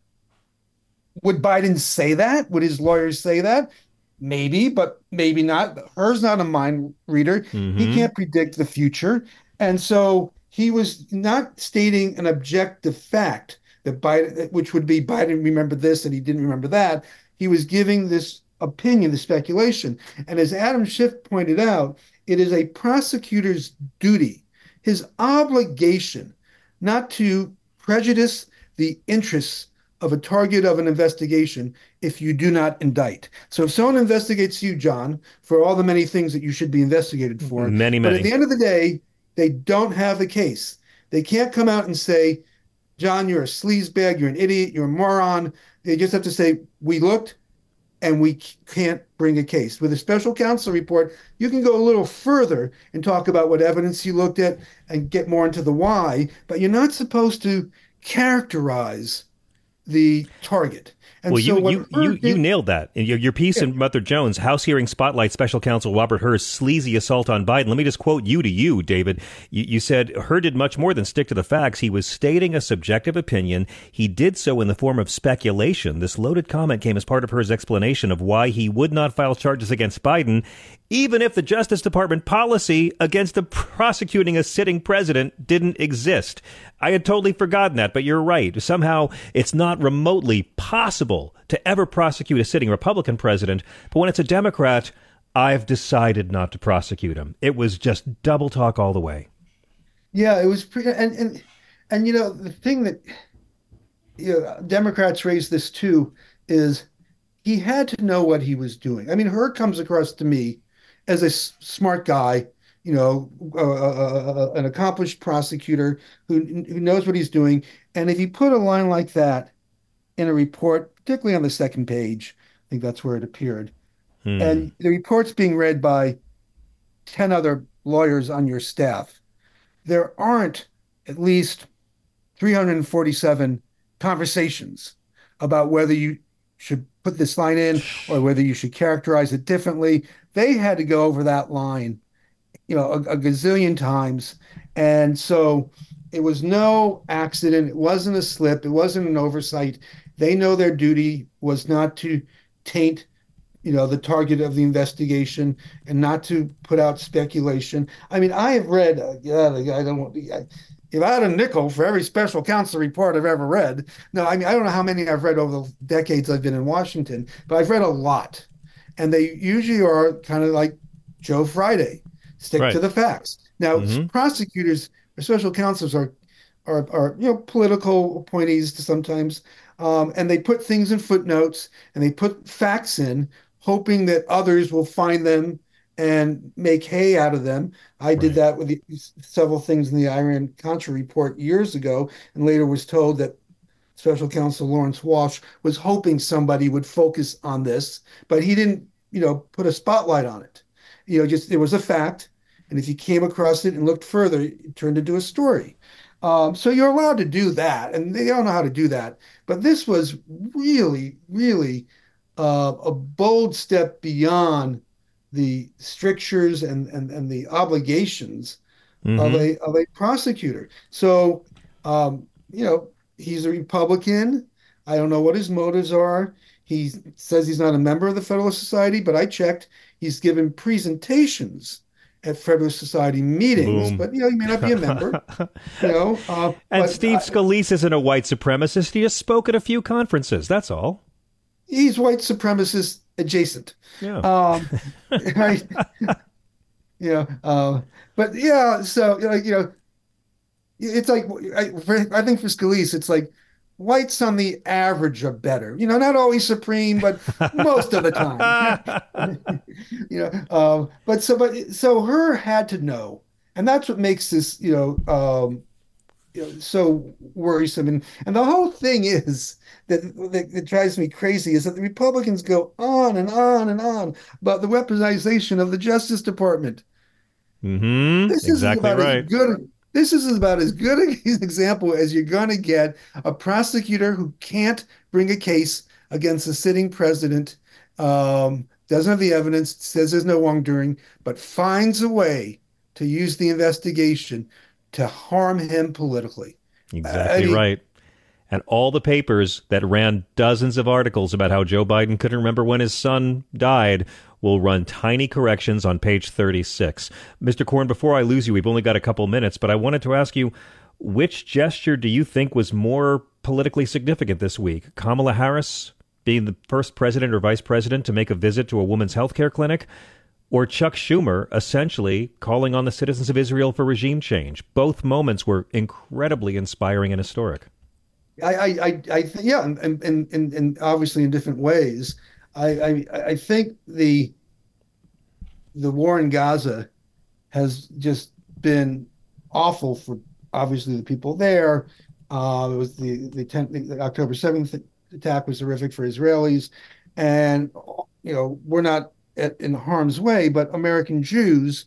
Would Biden say that? Would his lawyers say that? Maybe, but maybe not. Her's not a mind reader. Mhm. He can't predict the future. And so he was not stating an objective fact that Biden, which would be Biden remembered this and he didn't remember that. He was giving this opinion, the speculation. And as Adam Schiff pointed out, it is a prosecutor's duty, his obligation, not to prejudice the interests of a target of an investigation if you do not indict. So if someone investigates you, John, for all the many things that you should be investigated for, Many, but many. at the end of the day, they don't have the case. They can't come out and say, John, you're a sleazebag, you're an idiot, you're a moron. They just have to say, we looked and we can't bring a case. With a special counsel report, you can go a little further and talk about what evidence you looked at and get more into the why, but you're not supposed to characterize the target. And Well, so you what you, Hur you, you did- nailed that. In Your, your piece Yeah. in Mother Jones, House Hearing Spotlight Special Counsel Robert Hur's sleazy assault on Biden. Let me just quote you to you, David. You, you said Hur did much more than stick to the facts. He was stating a subjective opinion. He did so in the form of speculation. This loaded comment came as part of Hur's explanation of why he would not file charges against Biden, even if the Justice Department policy against the prosecuting a sitting president didn't exist. I had totally forgotten that, but you're right. Somehow it's not remotely possible to ever prosecute a sitting Republican president. But when it's a Democrat, I've decided not to prosecute him. It was just double talk all the way. Yeah, it was pretty, and and and you know the thing that, you know, Democrats raised this too is he had to know what he was doing. I mean, Hur comes across to me as a s- smart guy you know, uh, uh, an accomplished prosecutor who who knows what he's doing. And if you put a line like that in a report, particularly on the second page, I think that's where it appeared, Hmm. and the report's being read by ten other lawyers on your staff, there aren't at least three hundred forty-seven conversations about whether you should put this line in or whether you should characterize it differently. They had to go over that line, you know, a, a gazillion times. And so it was no accident. It wasn't a slip. It wasn't an oversight. They know their duty was not to taint, you know, the target of the investigation and not to put out speculation. I mean, I have read, uh, yeah, I don't want to, if I had a nickel for every special counsel report I've ever read, no, I mean, I don't know how many I've read over the decades I've been in Washington, but I've read a lot. And they usually are kind of like Joe Friday, stick Right. to the facts. Now, Mhm. prosecutors or special counsels are, are, are, you know, political appointees sometimes, um, and they put things in footnotes and they put facts in, hoping that others will find them and make hay out of them. I did Right. that with the, several things in the Iran-Contra report years ago, and later was told that Special Counsel Lawrence Walsh was hoping somebody would focus on this, but he didn't, you know, put a spotlight on it. You know, just there was a fact, and if you came across it and looked further, it turned into a story. Um, so you're allowed to do that, and they don't know how to do that. But this was really, really uh, a bold step beyond the strictures and, and, and the obligations Mhm. of a of a prosecutor. So, um, you know, he's a Republican. I don't know what his motives are. He says he's not a member of the Federalist Society, but I checked. He's given presentations at Federalist Society meetings, Boom. but you know, he may not be a member. You know, uh, And but Steve I- Scalise isn't a white supremacist. He just spoke at a few conferences. That's all. he's white supremacist adjacent. Yeah. Um, right. You know, uh, but yeah, so like, you know, it's like I, for, I think for Scalise, it's like whites on the average are better. You know, not always supreme, but most of the time. You know, um, but so but so her had to know, and that's what makes this, you know, um, you know, so worrisome. And and the whole thing is that, that that drives me crazy is that the Republicans go on and on and on about the weaponization of the Justice Department. Mm-hmm. This Exactly is about right. as good. This is about as good an example as you're going to get. A prosecutor who can't bring a case against a sitting president, um, doesn't have the evidence, says there's no wrongdoing, but finds a way to use the investigation to harm him politically. Exactly I mean- right. And all the papers that ran dozens of articles about how Joe Biden couldn't remember when his son died will run tiny corrections on page thirty-six. Mister Corn, before I lose you, we've only got a couple minutes, but I wanted to ask you, which gesture do you think was more politically significant this week? Kamala Harris being the first president or vice president to make a visit to a woman's health care clinic, or Chuck Schumer essentially calling on the citizens of Israel for regime change? Both moments were incredibly inspiring and historic. I, I, I, I th- yeah, and, and, and, and obviously in different ways. I, I, I think the the war in Gaza has just been awful for obviously the people there. Uh, it was the the, tenth, the October seventh attack was horrific for Israelis, and you know we're not at, in harm's way, but American Jews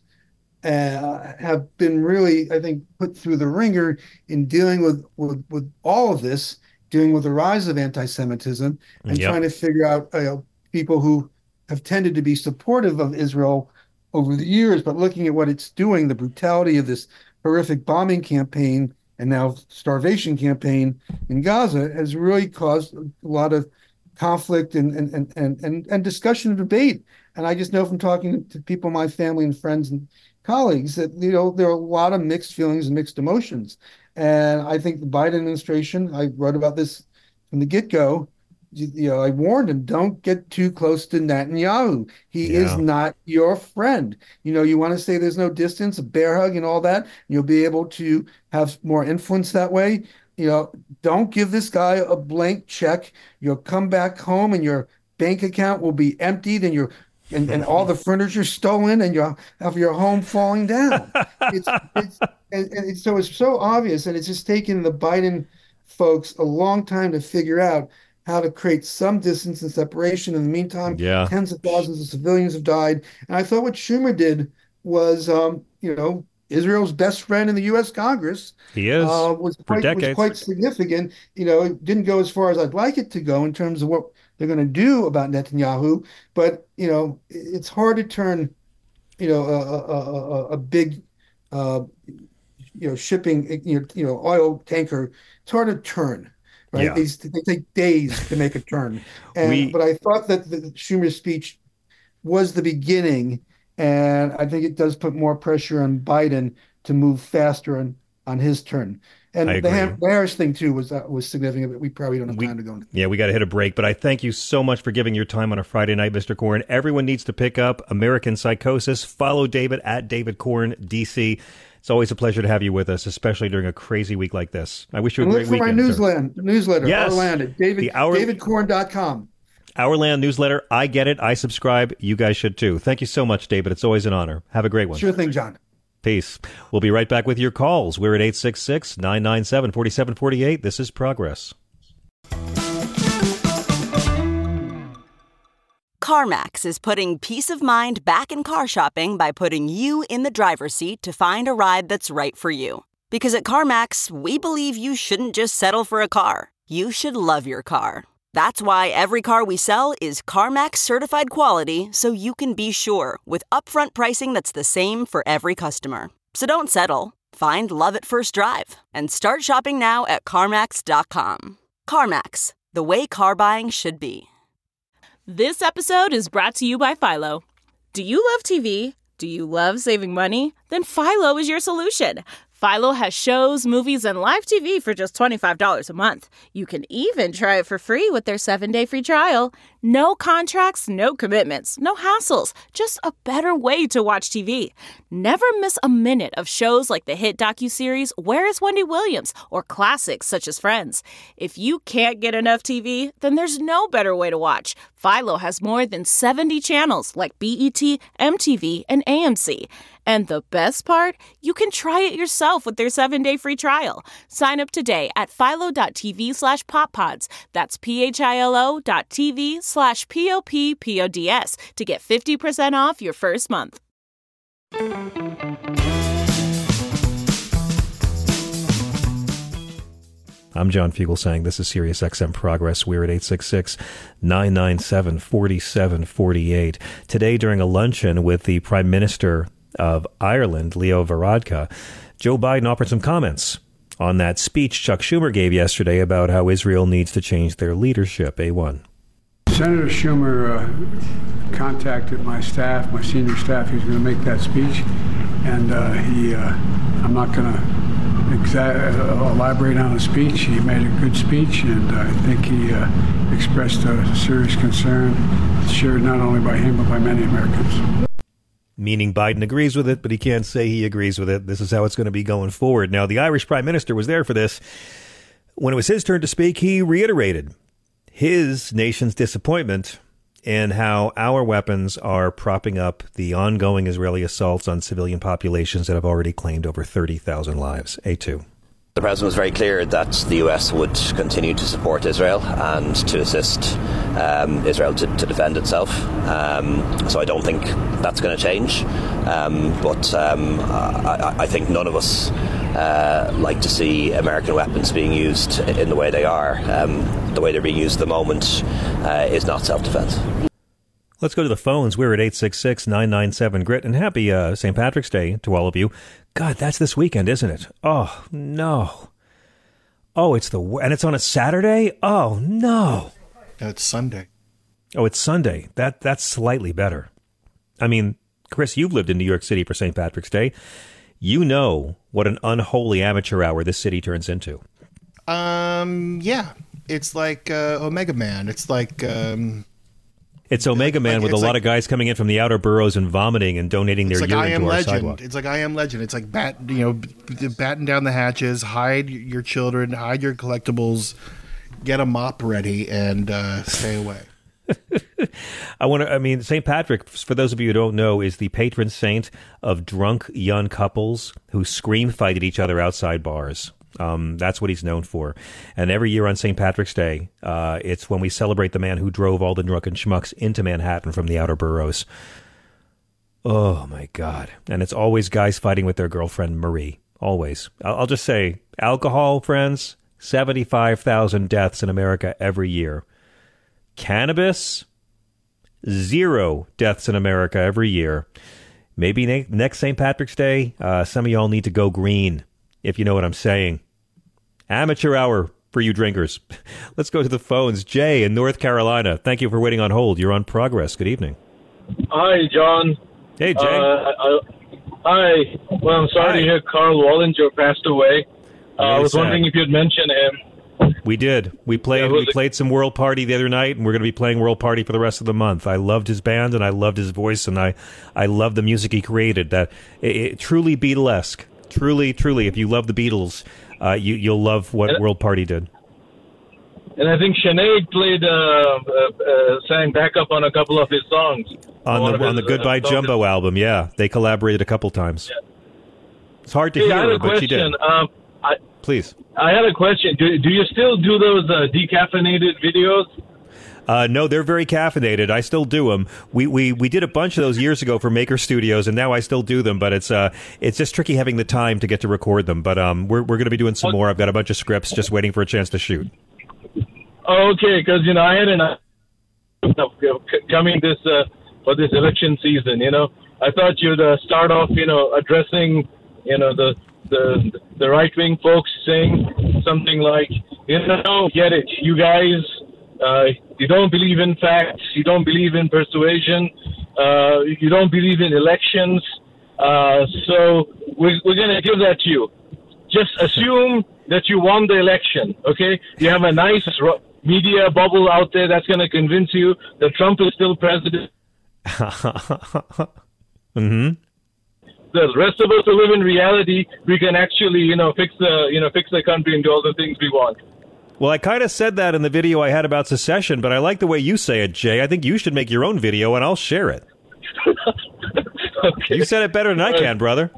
uh, have been really, I think, put through the ringer in dealing with, with, with all of this, dealing with the rise of anti-Semitism and Yep. trying to figure out uh, people who have tended to be supportive of Israel over the years, but looking at what it's doing, the brutality of this horrific bombing campaign and now starvation campaign in Gaza has really caused a lot of conflict and and and and, and, and discussion and debate. And I just know from talking to people, my family and friends and colleagues, that you know there are a lot of mixed feelings and mixed emotions. And I think the Biden administration, I wrote about this from the get-go, you, you know, I warned him, don't get too close to Netanyahu. He Yeah. is not your friend. You know, you want to say there's no distance, a bear hug and all that, you'll be able to have more influence that way. You know, don't give this guy a blank check. You'll come back home and your bank account will be emptied and your and, and all the furniture stolen and your of your home falling down. It's, it's and, and it's, so it's so obvious, and it's just taken the Biden folks a long time to figure out how to create some distance and separation. In the meantime, yeah. tens of thousands of civilians have died. And I thought what Schumer did was, um, you know, Israel's best friend in the U S Congress. He is uh, was for quite, decades. was quite significant. You know, it didn't go as far as I'd like it to go in terms of what they're going to do about Netanyahu. But, you know, it's hard to turn, you know, a, a, a, a big, uh, you know, shipping, you know, you know, oil tanker. It's hard to turn. Right? Yeah. These they take days to make a turn. And we, but I thought that the Schumer speech was the beginning, and I think it does put more pressure on Biden to move faster on, on his turn. And the, the Harris thing too was uh, was significant, but we probably don't have we, time to go into. Yeah, we got to hit a break, but I thank you so much for giving your time on a Friday night, Mister Corn. Everyone needs to pick up American Psychosis. Follow David at David Corn D C. It's always a pleasure to have you with us, especially during a crazy week like this. I wish you a and great look for weekend. my newsletter, newsletter, yes. Our at David, Hour, david corn dot com. Our Land newsletter. I get it. I subscribe. You guys should too. Thank you so much, David. It's always an honor. Have a great one. Sure thing, John. Peace. We'll be right back with your calls. We're at eight six six, nine nine seven, four seven four eight. This is Progress. CarMax is putting peace of mind back in car shopping by putting you in the driver's seat to find a ride that's right for you. Because at CarMax, we believe you shouldn't just settle for a car. You should love your car. That's why every car we sell is CarMax certified quality, so you can be sure with upfront pricing that's the same for every customer. So don't settle. Find love at first drive and start shopping now at CarMax dot com. CarMax, the way car buying should be. This episode is brought to you by Philo. Do you love T V? Do you love saving money? Then Philo is your solution. Philo has shows, movies, and live T V for just twenty-five dollars a month. You can even try it for free with their seven-day free trial. No contracts, no commitments, no hassles. Just a better way to watch T V. Never miss a minute of shows like the hit docuseries Where is Wendy Williams? Or classics such as Friends. If you can't get enough T V, then there's no better way to watch. Philo has more than seventy channels like B E T, M T V, and A M C. And the best part? You can try it yourself with their seven-day free trial. Sign up today at philo.tv slash poppods. That's P-H-I-L-O dot TV slash P-O-P-P-O-D-S to get fifty percent off your first month. I'm John Fugelsang. This is Sirius X M Progress. We're at eight six six, nine nine seven, four seven four eight. Today, during a luncheon with the Prime Minister of Ireland, Leo Varadkar, Joe Biden offered some comments on that speech Chuck Schumer gave yesterday about how Israel needs to change their leadership. A one. Senator Schumer uh, contacted my staff, my senior staff. He's going to make that speech, and uh, he. Uh, I'm not going to exa- uh, elaborate on his speech. He made a good speech, and I think he uh, expressed a serious concern, shared not only by him but by many Americans. Meaning Biden agrees with it, but he can't say he agrees with it. This is how it's going to be going forward. Now, the Irish Prime Minister was there for this. When it was his turn to speak, he reiterated his nation's disappointment in how our weapons are propping up the ongoing Israeli assaults on civilian populations that have already claimed over thirty thousand lives. A two. The president was very clear that the U S would continue to support Israel and to assist um, Israel to, to defend itself. Um, so I don't think that's going to change. Um, but um, I, I think none of us uh, like to see American weapons being used in the way they are. Um, the way they're being used at the moment uh, is not self-defense. Let's go to the phones. We're at eight six six, nine nine seven, G R I T. And happy uh, Saint Patrick's Day to all of you. God, that's this weekend, isn't it? Oh, no. Oh, it's the... And it's on a Saturday? Oh, no. No, it's Sunday. Oh, it's Sunday. That That's slightly better. I mean, Chris, you've lived in New York City for Saint Patrick's Day. You know what an unholy amateur hour this city turns into. Um, yeah. It's like uh, Omega Man. It's like... Um... It's Omega Man like, with a lot like, of guys coming in from the outer boroughs and vomiting and donating their like urine I Am to our Legend. sidewalk. It's like I Am Legend. It's like bat, you know, batten down the hatches, hide your children, hide your collectibles, get a mop ready, and uh, stay away. I want to, I mean, Saint Patrick, for those of you who don't know, is the patron saint of drunk young couples who scream fight at each other outside bars. Um, that's what he's known for. And every year on Saint Patrick's Day, uh, it's when we celebrate the man who drove all the drunken schmucks into Manhattan from the outer boroughs. Oh, my God. And it's always guys fighting with their girlfriend, Marie. Always. I'll, I'll just say, alcohol, friends, seventy-five thousand deaths in America every year. Cannabis, zero deaths in America every year. Maybe ne- next Saint Patrick's Day, uh, some of y'all need to go green, if you know what I'm saying. Amateur hour for you drinkers. Let's go to the phones. Jay in North Carolina. Thank you for waiting on hold. You're on Progress. Good evening. Hi, John. Hey, Jay. Uh, I, hi. Well, I'm sorry Hi. to hear Carl Wallinger passed away. Uh, I was sad. wondering if you'd mention him. We did. We played. Yeah, we was it- played some World Party the other night, and we're going to be playing World Party for the rest of the month. I loved his band, and I loved his voice, and I, I loved the music he created. That it, it, truly Beatlesque. Truly, truly. If you love the Beatles, uh, you you'll love what And- World Party did. And I think Sinead played, uh, uh, uh, sang backup on a couple of his songs. On One the of on the his, uh, Goodbye songs. Jumbo album, yeah, they collaborated a couple times. It's hard to Hey, I had hear, a but she did. question. Um, I, Please. I had a question. Do, do you still do those uh, decaffeinated videos? Uh, no, they're very caffeinated. I still do them. We, we we did a bunch of those years ago for Maker Studios, and now I still do them. But it's uh it's just tricky having the time to get to record them. But um we're we're going to be doing some more. I've got a bunch of scripts just waiting for a chance to shoot. Okay, because, you know, I had an uh, coming this uh, for this election season, you know. I thought you'd uh, start off, you know, addressing, you know, the the the right-wing folks, saying something like, you know, get it, you guys, uh, you don't believe in facts, you don't believe in persuasion, uh, you don't believe in elections, uh, so we're, we're going to give that to you. Just assume that you won the election, okay? You have a nice ro- media bubble out there that's going to convince you that Trump is still president. Mm-hmm. The rest of us who live in reality, we can actually, you know, fix the, you know, fix the country and do all the things we want. Well, I kind of said that in the video I had about secession, but I like the way you say it, Jay. I think you should make your own video, and I'll share it. Okay. You said it better than I can, brother.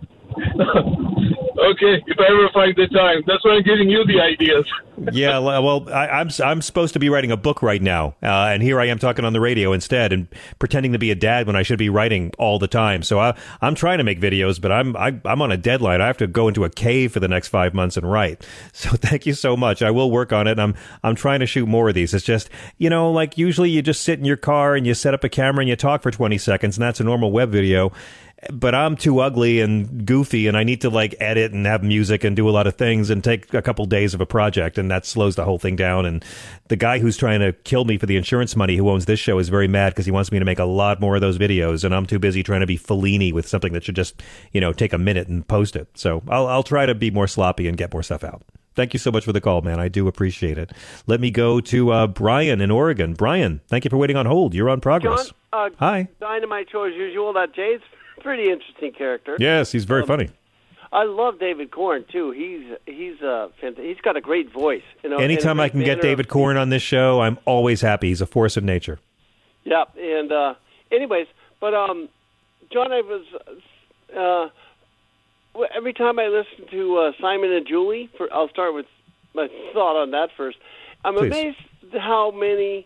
Okay, if I ever find the time. That's why I'm giving you the ideas. Yeah, well, I, I'm I'm supposed to be writing a book right now, uh, and here I am talking on the radio instead, and pretending to be a dad when I should be writing all the time. So I, I'm trying to make videos, but I'm I, I'm on a deadline. I have to go into a cave for the next five months and write. So thank you so much. I will work on it. And I'm I'm trying to shoot more of these. It's just, you know, like usually you just sit in your car and you set up a camera and you talk for twenty seconds, and that's a normal web video. But I'm too ugly and goofy, and I need to like edit and have music and do a lot of things and take a couple days of a project, and that slows the whole thing down. And the guy who's trying to kill me for the insurance money, who owns this show, is very mad because he wants me to make a lot more of those videos, and I'm too busy trying to be Fellini with something that should just, you know, take a minute and post it. So I'll I'll try to be more sloppy and get more stuff out. Thank you so much for the call, man. I do appreciate it. Let me go to uh, Brian in Oregon. Brian, thank you for waiting on hold. You're on Progress. John, uh, Hi. Dynamite show as usual. That Jay's a pretty interesting character. Yes, he's very Um, funny. I love David Korn too. He's he's uh fant- he's got a great voice. You know, Anytime and a I can great get manner David of- Korn on this show, I'm always happy. He's a force of nature. Yeah, and uh, anyways, but um, John, I was uh, w- every time I listen to uh, Simon and Julie. For I'll start with my thought on that first. I'm Please. amazed how many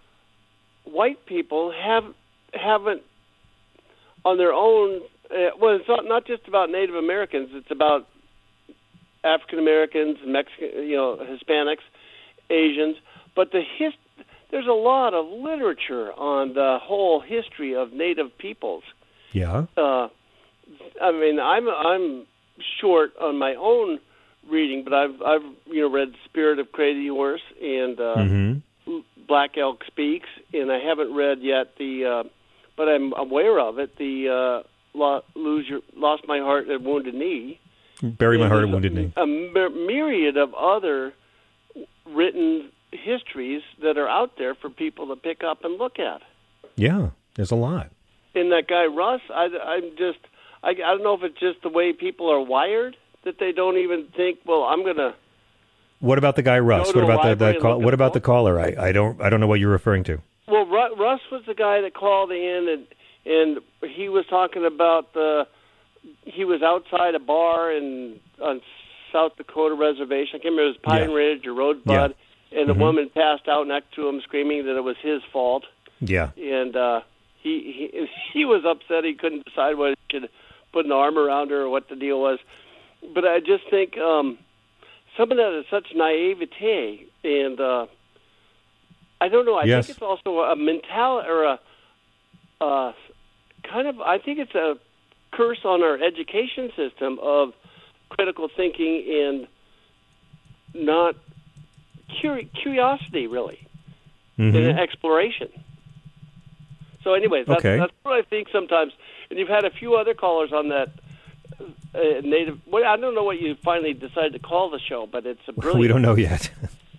white people have haven't on their own. Uh, well, it's not, not just about Native Americans. It's about African Americans, Mexican, you know, Hispanics, Asians. But the his, there's a lot of literature on the whole history of Native peoples. Yeah. Uh, I mean, I'm I'm short on my own reading, but I've I've you know read Spirit of Crazy Horse and uh, Mm-hmm. Black Elk Speaks, and I haven't read yet the, uh, but I'm aware of it. The uh, Lo- Lose Your Lost My Heart at Wounded Knee. Bury My And Heart at there's Wounded Knee. A myr- myriad of other written histories that are out there for people to pick up and look at. Yeah, there's a lot. And that guy Russ, I, I'm just, I, I don't know if it's just the way people are wired that they don't even think, well, I'm going to. What about the guy Russ? Go to What a about the, library the and call, look what at about the caller? I, I don't I don't know what you're referring to. Well, Ru- Russ was the guy that called in, and and he was talking about the. He was outside a bar in on South Dakota reservation. I can't remember if it was Pine Yeah. Ridge or Rosebud, Yeah. and the Mhm. woman passed out next to him, screaming that it was his fault. Yeah. And uh, he he he was upset. He couldn't decide whether he should put an arm around her or what the deal was. But I just think um, some of that is such naivete, and uh, I don't know. I Yes. think it's also a mentality or a uh, kind of. I think it's a curse on our education system of critical thinking and not curi- curiosity, really, Mhm. and exploration. So, anyways, that's, Okay. that's what I think sometimes. And you've had a few other callers on that uh, native. Well, I don't know what you finally decided to call the show, but it's a brilliant. We don't know yet.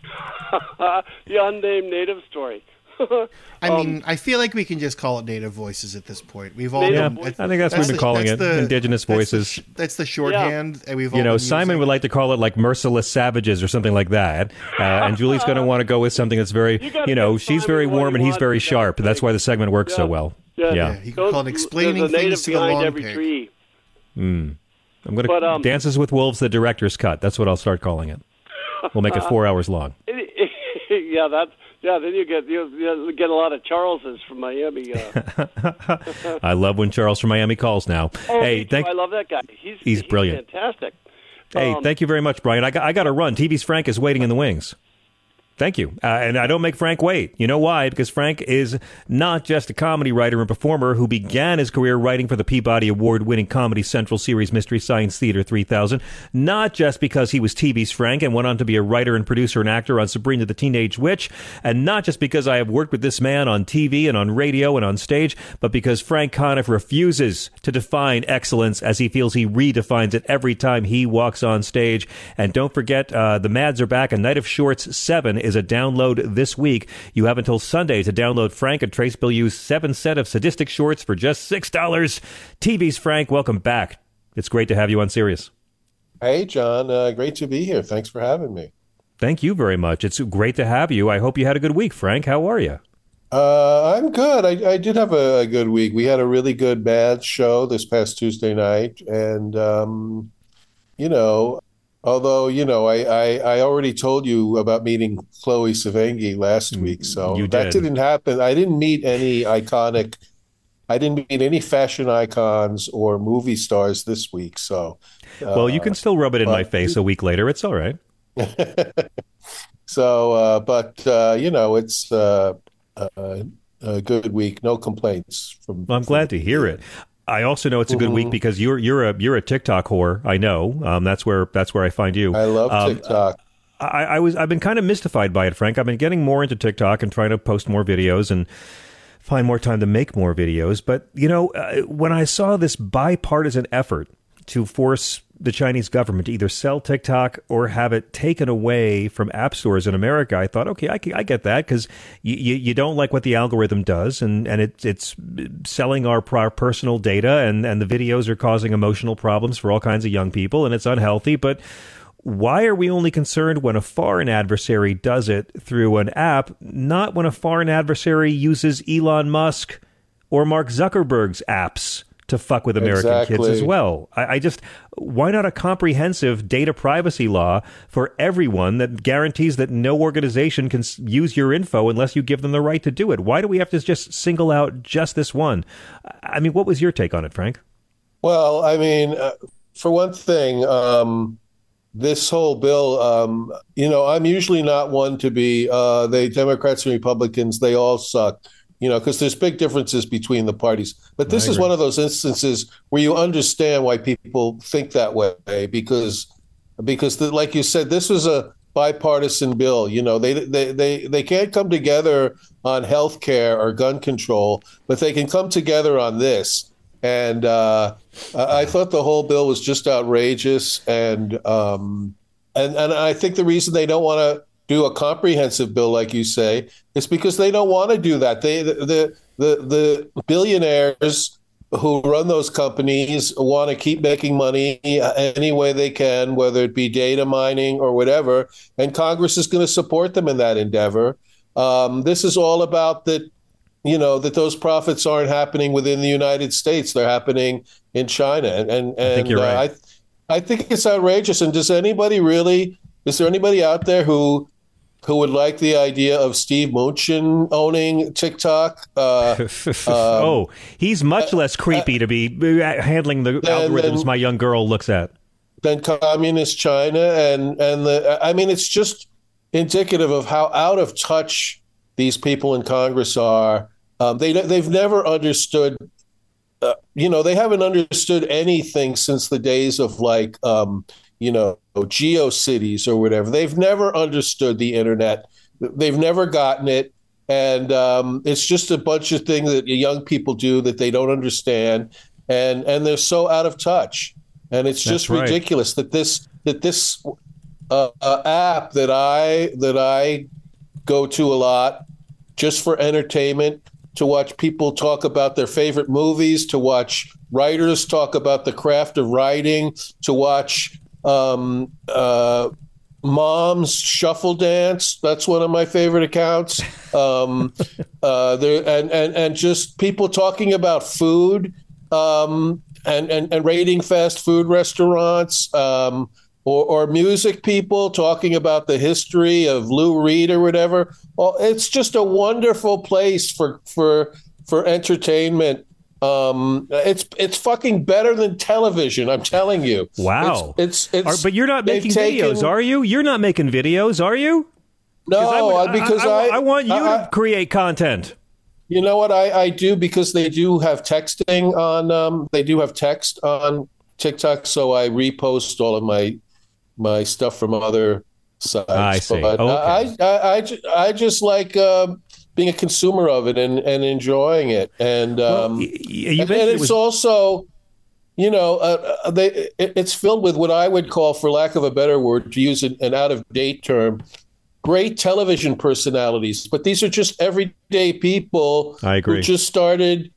The unnamed native story. I Um, mean, I feel like we can just call it native voices at this point. We've all Yeah, been, I think that's what we've been the- calling that's it, the- indigenous that's the voices. sh- That's the shorthand, and we've all You know, been Simon using. would like to call it like merciless savages or something like that. Uh, and Julie's going to want to go with something that's very, you, know, she's very warm and he's very sharp. That's why the segment works so well. Yeah, Yeah. You can call it explaining There's a native things to the behind long every pig. tree. Mm. I'm going to But, um, Dances with Wolves, the director's cut. That's what I'll start calling it. We'll make it four hours long. Yeah, that's yeah. Then you get you, you get a lot of Charleses from Miami. Uh. I love when Charles from Miami calls now. Oh, hey, me too. thank I love that guy. He's He's brilliant. fantastic. Hey, Um, thank you very much, Brian. I got, I got to run. T V's Frank is waiting in the wings. Thank you. Uh, and I don't make Frank wait. You know why? Because Frank is not just a comedy writer and performer who began his career writing for the Peabody Award-winning Comedy Central series Mystery Science Theater three thousand. Not just because he was T V's Frank and went on to be a writer and producer and actor on Sabrina the Teenage Witch. And not just because I have worked with this man on T V and on radio and on stage, but because Frank Conniff refuses to define excellence as he feels he redefines it every time he walks on stage. And don't forget, uh, the Mads are back. A Night of Shorts seven is a download this week. You have until Sunday to download Frank and Trace Bilyeu's seven set of sadistic shorts for just six dollars. T V's Frank, welcome back. It's great to have you on Sirius. Hey, John. Uh, great to be here. Thanks for having me. Thank you very much. It's great to have you. I hope you had a good week, Frank. How are you? Uh, I'm good. I, I did have a, a good week. We had a really good Mads show this past Tuesday night. And, um, you know, although, you know, I, I, I already told you about meeting Chloe Savenghi last week. So You that did. didn't happen. I didn't meet any iconic, I didn't meet any fashion icons or movie stars this week. So, uh, Well, you can still rub it in but- my face a week later. It's all right. So, uh, but, uh, you know, it's uh, uh, a good week. No complaints from. Well, I'm glad to hear it. I also know it's a good week Mhm. because you're you're a you're a TikTok whore. I know. Um, that's where that's where I find you. I love Um, TikTok. I, I was I've been kind of mystified by it, Frank. I've been getting more into TikTok and trying to post more videos and find more time to make more videos. But you know, uh, when I saw this bipartisan effort to force the Chinese government to either sell TikTok or have it taken away from app stores in America, I thought, okay, I, I get that because you, you, you don't like what the algorithm does, and, and it, it's selling our, our personal data, and, and the videos are causing emotional problems for all kinds of young people, and it's unhealthy. But why are we only concerned when a foreign adversary does it through an app, not when a foreign adversary uses Elon Musk or Mark Zuckerberg's apps to fuck with American kids as Exactly. well? I, I just, why not a comprehensive data privacy law for everyone that guarantees that no organization can s- use your info unless you give them the right to do it? Why do we have to just single out just this one? I mean, what was your take on it, Frank? Well, I mean, uh, for one thing, um, this whole bill, um, you know, I'm usually not one to be, uh, they Democrats and Republicans, they all suck, you know, because there's big differences between the parties. But this I is agree. one of those instances where you understand why people think that way, because, because the, like you said, this was a bipartisan bill. You know, they they they they can't come together on health care or gun control, but they can come together on this. And uh, I I thought the whole bill was just outrageous, and um, and and I think the reason they don't want to do a comprehensive bill, like you say, is because they don't want to do that. They the the the, the billionaires who run those companies want to keep making money any way they can, whether it be data mining or whatever, and Congress is going to support them in that endeavor. Um, this is all about the you know, that those profits aren't happening within the United States. They're happening in China. And, and, and I think you're right. uh, I, I think it's outrageous. And does anybody really, is there anybody out there who who would like the idea of Steve Mnuchin owning TikTok? Uh, um, oh, he's much less creepy uh, to be handling the then, algorithms then, my young girl looks at. Than communist China. And, and the, I mean, it's just indicative of how out of touch these people in Congress are. Um, they, they've never understood, uh, you know, they haven't understood anything since the days of like, um, you know, GeoCities or whatever. They've never understood the internet. They've never gotten it. And um, it's just a bunch of things that young people do that they don't understand. And and they're so out of touch. And it's just right. ridiculous that this that this uh, uh, app that I that I go to a lot just for entertainment, to watch people talk about their favorite movies, to watch writers talk about the craft of writing, to watch Um, uh, moms shuffle dance. That's one of my favorite accounts. Um, uh, there and, and and just people talking about food um, and, and and rating fast food restaurants um, or or music people talking about the history of Lou Reed or whatever. Well, it's just a wonderful place for for for entertainment. Um, it's it's fucking better than television. I'm telling you. Wow. It's it's. it's are, but you're not making videos, taken, are you? You're not making videos, are you? No, I would, because I, I, I, I want you I, to create content. You know what? I, I do because they do have texting on. Um, they do have text on TikTok, so I repost all of my my stuff from other sites. I see. But okay. I, I I I just like. Uh, being a consumer of it and, and enjoying it. And, um, well, you and, and it's it was... also, you know, uh, they, it, it's filled with what I would call, for lack of a better word, to use an, an out-of-date term, great television personalities. But these are just everyday people I agree. who just started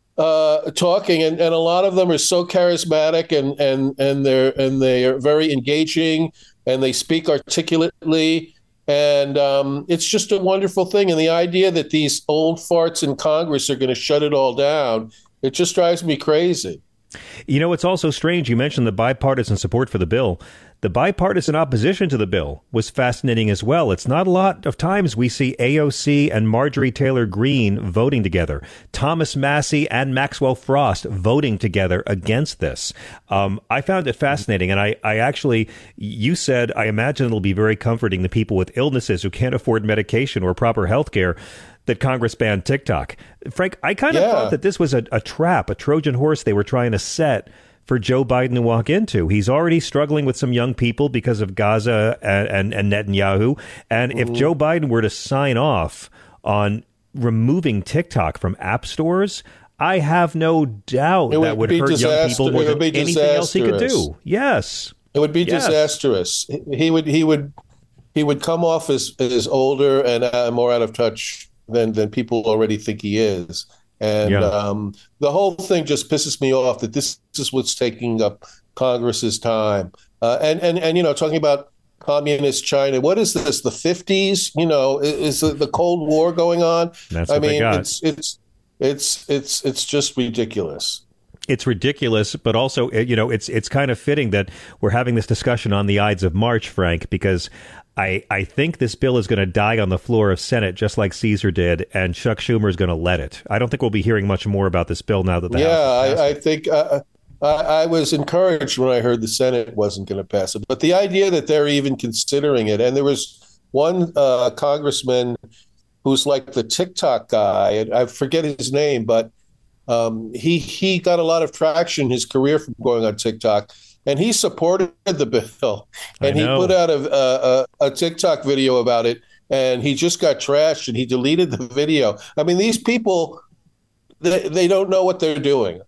uh, talking. And, and a lot of them are so charismatic and, and, and, they're, and they are very engaging and they speak articulately. And um, it's just a wonderful thing. And the idea that these old farts in Congress are going to shut it all down, it just drives me crazy. You know, it's also strange. You mentioned the bipartisan support for the bill. The bipartisan opposition to the bill was fascinating as well. It's not a lot of times we see A O C and Marjorie Taylor Greene voting together, Thomas Massie and Maxwell Frost voting together against this. Um, I found it fascinating. And I, I actually, you said, I imagine it'll be very comforting to people with illnesses who can't afford medication or proper health care that Congress banned TikTok. Frank, I kind of yeah. thought that this was a, a trap, a Trojan horse they were trying to set for Joe Biden to walk into. He's already struggling with some young people because of Gaza and, and, and Netanyahu. And mm-hmm. if Joe Biden were to sign off on removing TikTok from app stores, I have no doubt would that would hurt disaster- young people more than anything else he could do. Yes. It would be yes. disastrous. He would he would he would come off as, as older and uh, more out of touch than, than people already think he is. And yeah. um, the whole thing just pisses me off that this is what's taking up Congress's time. Uh, and, and, and, you know, talking about communist China, what is this, the fifties? You know, is, is the Cold War going on? That's I what mean, they got. it's it's it's it's it's just ridiculous. It's ridiculous, but also, you know, it's it's kind of fitting that we're having this discussion on the Ides of March, Frank, because I, I think this bill is going to die on the floor of Senate, just like Caesar did, and Chuck Schumer is going to let it. I don't think we'll be hearing much more about this bill now that the yeah, House has passed I, I it. think uh, I, I was encouraged when I heard the Senate wasn't going to pass it. But the idea that they're even considering it, and there was one uh, congressman who's like the TikTok guy, and I forget his name, but um, he he got a lot of traction in his career from going on TikTok. And he supported the bill, and he put out a, a a TikTok video about it, and he just got trashed, and he deleted the video. I mean, these people, they, they don't know what they're doing.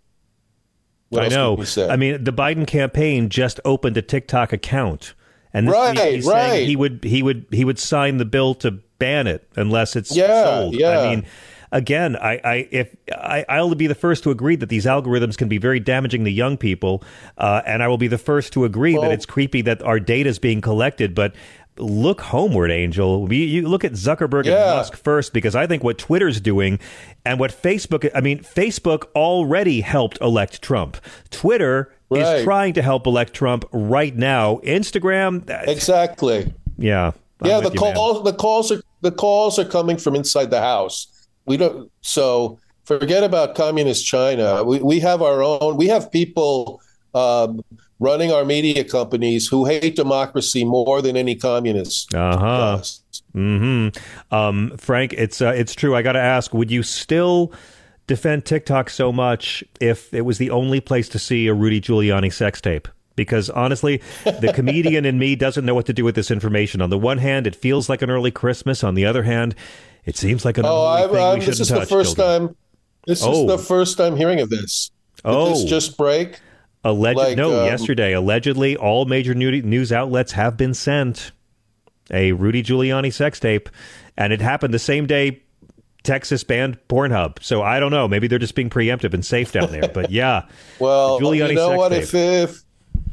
What I know. I mean, the Biden campaign just opened a TikTok account, and this right, week he's right. saying he would he would he would sign the bill to ban it unless it's yeah, sold. Yeah. I mean. Again, I, I if I, I'll be the first to agree that these algorithms can be very damaging to young people, uh, and I will be the first to agree well, that it's creepy that our data is being collected. But look homeward, Angel. We, you look at Zuckerberg Yeah. and Musk first, because I think what Twitter's doing and what Facebook, I mean, Facebook already helped elect Trump. Twitter Right. is trying to help elect Trump right now. Instagram, Exactly. yeah. I'm Yeah, with the you, man. calls the calls are the calls are coming from inside the house. We don't so forget about communist China. We we have our own. We have people um, running our media companies who hate democracy more than any communist. Uh huh. Mm-hmm. Um, Frank, it's uh, it's true. I got to ask: would you still defend TikTok so much if it was the only place to see a Rudy Giuliani sex tape? Because honestly, the comedian in me doesn't know what to do with this information. On the one hand, it feels like an early Christmas. On the other hand, it seems like an Oh, unholy I'm, thing I'm, we this shouldn't is the touch, first children. time. This Oh. is the first time hearing of this. Did Oh. this just break? Alleged, Like, no, um, yesterday, allegedly, all major nu- news outlets have been sent a Rudy Giuliani sex tape, and it happened the same day Texas banned Pornhub. So I don't know. Maybe they're just being preemptive and safe down there. But yeah, Well, the Giuliani you know sex what? tape. If if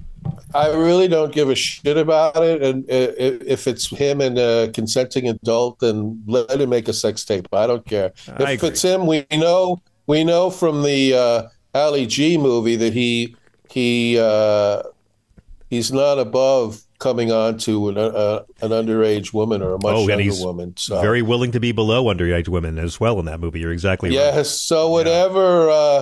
I really don't give a shit about it, and uh, if it's him and a consenting adult, then let him make a sex tape. I don't care. I If agree. it's him, we know we know from the uh, Ali G movie that he he uh, he's not above coming on to an, uh, an underage woman or a much oh, and younger he's woman. So. very willing to be below underage women as well in that movie. You're exactly right. Yes. So whatever, uh,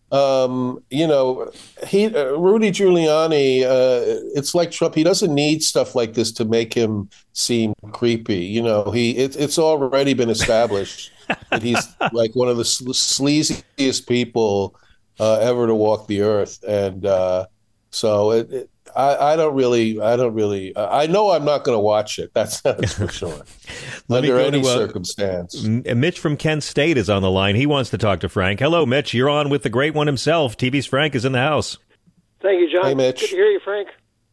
um, you know, he uh, Rudy Giuliani. Uh, it's like Trump. He doesn't need stuff like this to make him seem creepy. You know, he it, it's already been established that he's like one of the sl- sleaziest people uh, ever to walk the earth, and uh, so it. it I, I don't really, I don't really, I know I'm not going to watch it. That's, that's for sure. Let me Under go any to, uh, circumstance. M- Mitch from Kent State is on the line. He wants to talk to Frank. Hello, Mitch. You're on with the great one himself. T V's Frank is in the house. Thank you, John. Hey, Mitch. Good to hear you, Frank.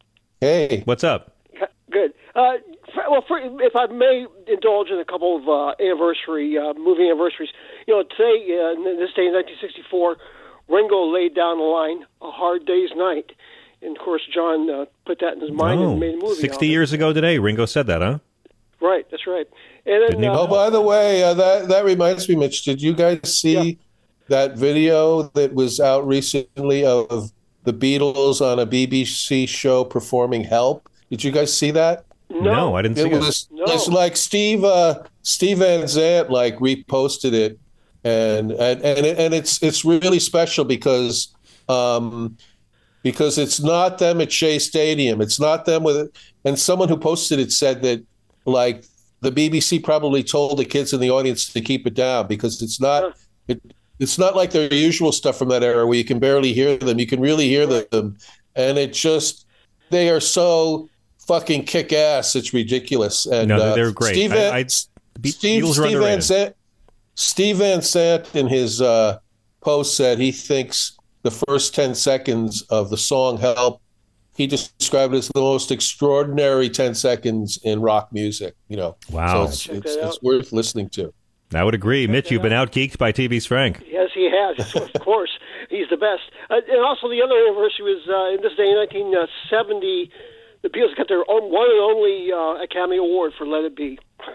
Hey. What's up? Good. Uh, well, for, if I may indulge in a couple of uh, anniversary, uh, movie anniversaries. You know, today, uh, in this day in nineteen sixty-four, Ringo laid down the line, "A Hard Day's Night." And, of course, John uh, put that in his mind Oh, and made a movie sixty out of it. years ago today, Ringo said that, huh? Right, that's right. And then, uh, Oh, by the way, uh, that that reminds me, Mitch. Did you guys see that video that was out recently of the Beatles on a B B C show performing "Help"? Did you guys see that? No, No, I didn't see it. it. Was, It's like Steve uh, Steve Van Zandt like reposted it, and and and, it, and it's it's really special because. Um, Because it's not them at Shea Stadium. It's not them with, and someone who posted it said that, like, the B B C probably told the kids in the audience to keep it down because it's not, it, it's not like their usual stuff from that era where you can barely hear them. You can really hear them, and it just, they are so fucking kick ass. It's ridiculous. And No, they're great. Steve, I- Van, I- Be- Steve, Beatles are Steve Van underrated. Sant, Steve Van Sant in his uh, post said he thinks the first ten seconds of the song "Help," he described it as the most extraordinary ten seconds in rock music. You know, Wow. so it's, it's, it's worth listening to. I would agree. Mitch, you've been out-geeked by T V's Frank. Yes, he has. Of course, he's the best. Uh, and also, the other anniversary was uh, in this day in nineteen seventy. The Beatles got their own, one and only uh, Academy Award for "Let It Be."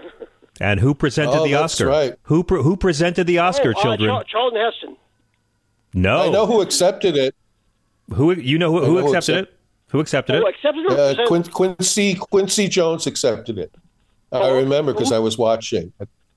And who presented Oh, the that's Oscar? right. Who pre- who presented the Oscar, oh, uh, children? Char- Charlton Heston. No. I know who accepted it. Who you know who, I who know who accepted accept- it? Who accepted Oh, it? accepted or Uh, presented? Quin- Quincy Quincy Jones accepted it. I remember because I was watching.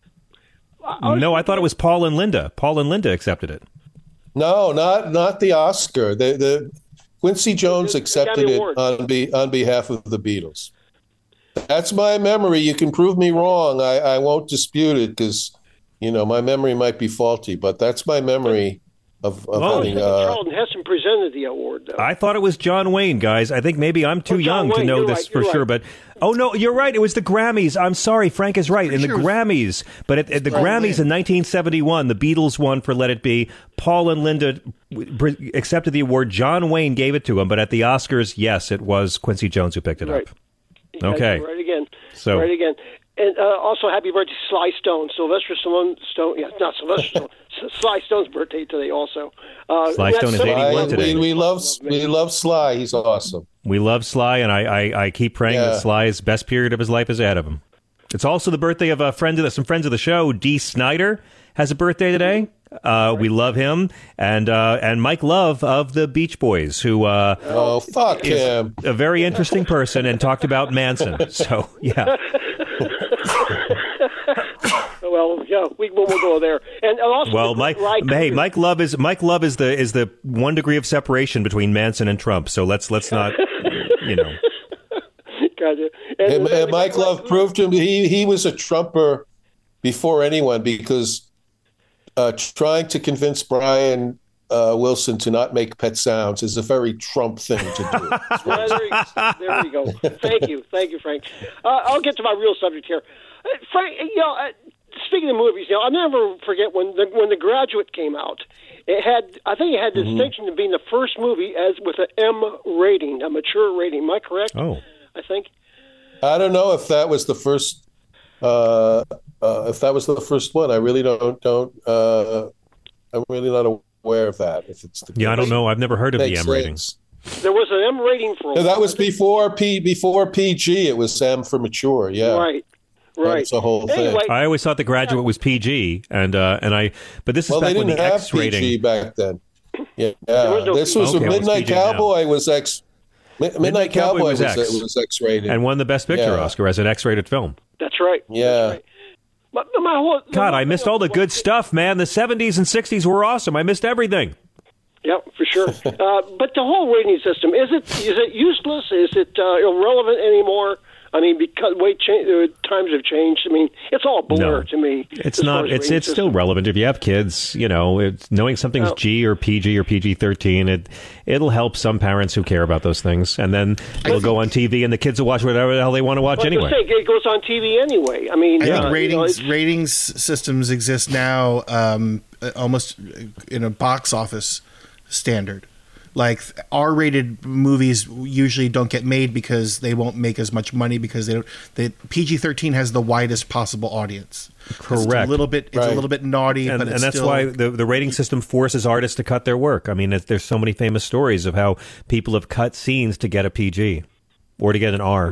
No, I thought it was Paul and Linda. Paul and Linda accepted it. No, not not the Oscar. The the Quincy Jones accepted Academy it Award. on be, on behalf of the Beatles. That's my memory. You can prove me wrong. I, I won't dispute it because you know my memory might be faulty, but that's my memory of, of Oh, having. Uh, Charlton Heston presented the award, though. I thought it was John Wayne, guys. I think maybe I'm too Oh, John young to Wayne, know you're this right, for you're sure, right. but oh no, you're right. It was the Grammys. I'm sorry, Frank is right. In the Grammys, but at, at the Right. Grammys in nineteen seventy-one, the Beatles won for "Let It Be." Paul and Linda pre- accepted the award. John Wayne gave it to him, but at the Oscars, yes, it was Quincy Jones who picked it Right. up. Okay. Right again. So- right again. And uh, also, happy birthday, Sly Stone. Sylvester Stallone. Stone. Yeah, not Sylvester Stone. S- Sly Stone's birthday today, also. Uh, Sly that's Stone is somebody- eighty-one Sly, today. we, we love we love Sly. He's awesome. We love Sly, and I, I, I keep praying Yeah. that Sly's best period of his life is ahead of him. It's also the birthday of a friend of the, some friends of the show. Dee Snider has a birthday today. Uh, we love him, and uh, and Mike Love of the Beach Boys, who uh, oh fuck is him, a very interesting person, and talked about Manson. So yeah. Well, yeah, we we'll, we'll go there. And also, Well, Mike, right, hey, Mike Love is Mike Love is the is the one degree of separation between Manson and Trump. So let's let's not, you know. Gotcha. And, And, and Mike Love proved to him he he was a Trumper before anyone, because uh, trying to convince Brian uh, Wilson to not make Pet Sounds is a very Trump thing to do. Well, there, you, there you go. Thank you, thank you, Frank. Uh, I'll get to my real subject here. Uh, Frank, you know, uh, speaking of movies, you know, I'll never forget when the when The Graduate came out. It had, I think, it had the Mm-hmm. distinction of being the first movie as with an M rating, a mature rating. Am I correct? Oh, I think. I don't know if that was the first. Uh, uh, if that was the first one, I really don't don't. Uh, I'm really not aware of that. If it's the Yeah, I don't know. I've never heard of the Makes M rating. sense. There was an M rating for. a No, that while. was before P before P G. It was M for mature. Yeah, Right. Right. That's the whole thing. Anyway, I always thought The Graduate was P G, and uh, and I. But this is well, back they when didn't the have X rating. P G back then. Yeah, was no this P G. was Okay, a well, it's Midnight P G now. Cowboy was X. Mi- Midnight, Cowboy, was X. was, was X rated and won the Best Picture Yeah. Oscar as an X-rated film. That's right. Yeah. But my whole, God, I missed all the good stuff, man. The seventies and sixties were awesome. I missed everything. Yeah, for sure. uh, but the whole rating system, is it is it useless? Is it uh, irrelevant anymore? I mean, because way cha- uh, times have changed. I mean, it's all blur No. to me. It's as far not. as It's rating it's still system. relevant if you have kids. You know, it's, knowing something's Oh. G or P G or P G thirteen. It it'll help some parents who care about those things, and then it'll go on T V, and the kids will watch whatever the hell they want to watch Well, I was anyway. gonna say, it goes on T V anyway. I mean, I uh, think you know, ratings it's- ratings systems exist now um, almost in a box office standard. Like R-rated movies usually don't get made because they won't make as much money because they don't. They, P G thirteen has the widest possible audience. It's Correct. a little bit. It's Right. a little bit naughty, and, but and it's that's still, why the the rating system forces artists to cut their work. I mean, it, there's so many famous stories of how people have cut scenes to get a P G or to get an R.